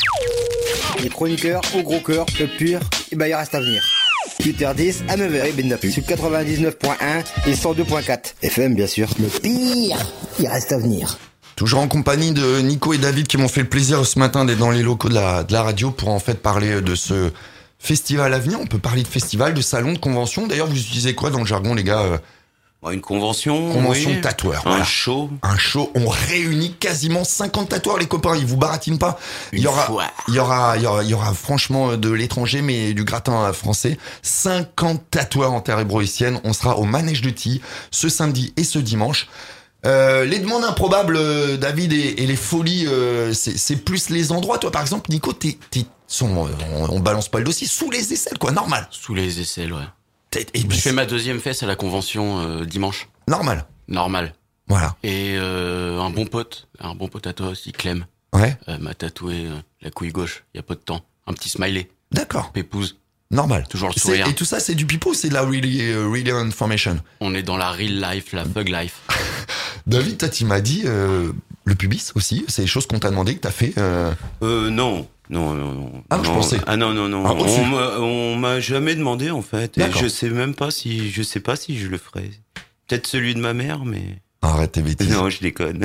Speaker 14: Les chroniqueurs au gros cœur, le pur, et ben il reste à venir. huit heures dix à neuf heures, et ben depuis sur quatre-vingt-dix-neuf point un et cent deux point quatre. F M bien sûr. Le pire, il reste à venir.
Speaker 1: Toujours en compagnie de Nico et David qui m'ont fait le plaisir ce matin d'être dans les locaux de la, de la radio pour en fait parler de ce festival à venir. On peut parler de festival, de salon, de convention. D'ailleurs, vous utilisez quoi dans le jargon, les gars ?
Speaker 5: Une convention.
Speaker 1: Convention
Speaker 5: oui.
Speaker 1: de tatoueurs.
Speaker 5: Un
Speaker 1: voilà.
Speaker 5: show.
Speaker 1: Un show. On réunit quasiment cinquante tatoueurs, les copains. Ils vous baratinent pas.
Speaker 5: Une
Speaker 1: il y aura,
Speaker 5: fois.
Speaker 1: il y aura, il y aura, il y aura franchement de l'étranger, mais du gratin français. cinquante tatoueurs en terre hébroïcienne. On sera au Manège de Tilly ce samedi et ce dimanche. Euh, les demandes improbables, euh, David, et, et les folies, euh, c'est, c'est plus les endroits. Toi, par exemple, Nico, t'es, t'es, on, on balance pas le dossier sous les aisselles, quoi. Normal.
Speaker 6: Sous les aisselles, ouais.
Speaker 1: Et
Speaker 6: je fais ma deuxième fesse à la convention euh, dimanche.
Speaker 1: Normal.
Speaker 6: Normal.
Speaker 1: Voilà.
Speaker 6: Et euh, un bon pote, un bon pote à toi aussi, Clem,
Speaker 1: ouais.
Speaker 6: euh, m'a tatoué euh, la couille gauche il y a peu de temps. Un petit smiley.
Speaker 1: D'accord.
Speaker 6: Pépouze.
Speaker 1: Normal.
Speaker 6: Toujours le sourire.
Speaker 1: Et tout ça, c'est du pipeau ou c'est de la really, uh, really information?
Speaker 6: On est dans la real life, la bug life.
Speaker 1: David, toi, tu m'as dit euh, le pubis aussi. C'est des choses qu'on t'a demandé, que t'as fait. Euh...
Speaker 5: Euh, non. Non, non, non.
Speaker 1: Ah,
Speaker 5: non.
Speaker 1: je pensais.
Speaker 5: Ah non, non, non.
Speaker 1: Ah,
Speaker 5: on, m'a, on m'a jamais demandé, en fait. Et je sais même pas si, je sais pas si je le ferais. Peut-être celui de ma mère, mais.
Speaker 1: Arrête tes bêtises.
Speaker 5: Non, je déconne.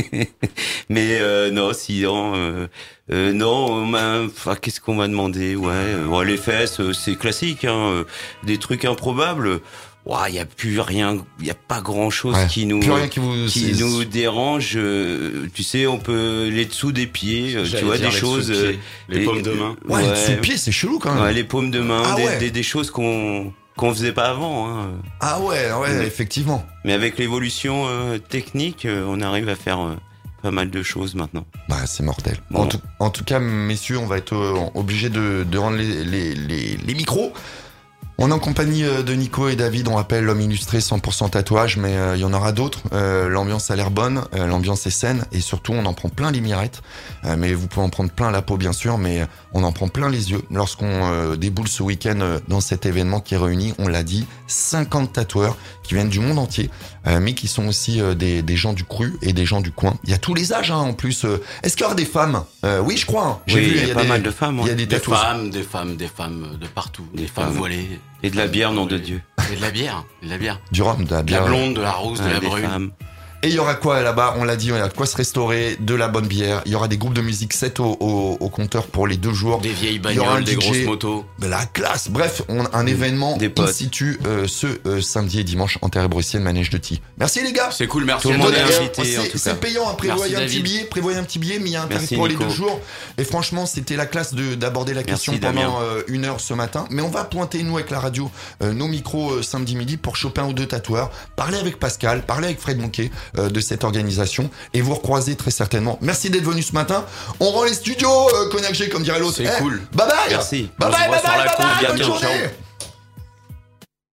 Speaker 5: mais, euh, non, sinon, euh, euh, non, on m'a, enfin, qu'est-ce qu'on m'a demandé? Ouais, euh, ouais, les fesses, euh, c'est classique, hein. Euh, des trucs improbables. Il ouais, y a plus rien, il y a pas grand chose ouais, qui nous
Speaker 1: qui, vous,
Speaker 5: qui nous dérange. Euh, tu sais, on peut les dessous des pieds, euh, tu vois des choses,
Speaker 6: de
Speaker 5: euh,
Speaker 6: les, les paumes de main.
Speaker 1: Ouais, ouais, les dessous des pieds, c'est chelou quand même.
Speaker 5: Ouais, les paumes de main,
Speaker 1: ah,
Speaker 5: des,
Speaker 1: ouais.
Speaker 5: des, des choses qu'on qu'on faisait pas avant. Hein.
Speaker 1: Ah ouais, ouais,
Speaker 5: mais,
Speaker 1: effectivement.
Speaker 5: Mais avec l'évolution euh, technique, euh, on arrive à faire euh, pas mal de choses maintenant.
Speaker 1: Bah, c'est mortel.
Speaker 5: Bon.
Speaker 1: En, tout, en tout cas, messieurs, on va être euh, obligés de, de rendre les, les, les, les micros. On est en compagnie de Nico et David, on rappelle l'homme illustré cent pour cent tatouage, mais il euh, y en aura d'autres. Euh, l'ambiance a l'air bonne, euh, l'ambiance est saine, et surtout on en prend plein les mirettes. Euh, mais vous pouvez en prendre plein la peau bien sûr, mais on en prend plein les yeux lorsqu'on euh, déboule ce week-end euh, dans cet événement qui réunit, on l'a dit, cinquante tatoueurs qui viennent du monde entier, euh, mais qui sont aussi euh, des, des gens du cru et des gens du coin. Il y a tous les âges hein, en plus. Euh, est-ce qu'il y aura des femmes? euh, Oui, je crois. Hein.
Speaker 5: J'ai oui, vu, il y a, y a pas des, mal de femmes.
Speaker 1: Il y a des,
Speaker 6: des
Speaker 1: tatouages.
Speaker 6: femmes, des femmes, des femmes de partout, des, des femmes, femmes voilées.
Speaker 5: Et de la bière, nom de Dieu.
Speaker 6: Et de la bière, de la bière.
Speaker 1: Du rhum, de la bière.
Speaker 6: De la blonde, de la rose,
Speaker 5: ouais,
Speaker 6: de la brune.
Speaker 5: Femmes.
Speaker 1: Et il y aura quoi là-bas? On l'a dit, il y a de quoi se restaurer, de la bonne bière. Il y aura des groupes de musique sept au, au, au compteur pour les deux jours.
Speaker 6: Des vieilles bagnoles, des D J, grosses motos.
Speaker 1: De la classe. Bref, on a un événement in situ euh, ce euh, samedi et dimanche en terre hébroïcienne, Manège de Tilly. Merci les gars.
Speaker 6: C'est cool, merci.
Speaker 5: Tout le monde est invité.
Speaker 1: C'est,
Speaker 5: en tout
Speaker 1: c'est
Speaker 5: cas.
Speaker 1: payant, hein, prévoyez un petit billet, prévoyez un petit billet, mais il y a un tarif pour
Speaker 5: Nico.
Speaker 1: les deux jours. Et franchement, c'était la classe de, d'aborder la question
Speaker 5: merci,
Speaker 1: pendant euh, une heure ce matin. Mais on va pointer, nous, avec la radio, euh, nos micros euh, samedi midi pour choper un ou deux tatoueurs, parler avec Pascal, parler avec Fred Monquet euh, de cette organisation et vous recroiser très certainement. Merci d'être venu ce matin. On rend les studios, euh, Cognac G, comme dirait l'autre.
Speaker 6: C'est
Speaker 1: hey,
Speaker 6: cool.
Speaker 1: Bye bye.
Speaker 5: Merci.
Speaker 1: Bye
Speaker 6: on
Speaker 1: bye,
Speaker 6: se voit
Speaker 1: bye
Speaker 6: sur
Speaker 1: bye,
Speaker 6: la
Speaker 1: bye
Speaker 6: con,
Speaker 1: bye,
Speaker 6: bientôt.
Speaker 1: bonne journée.
Speaker 6: Ciao.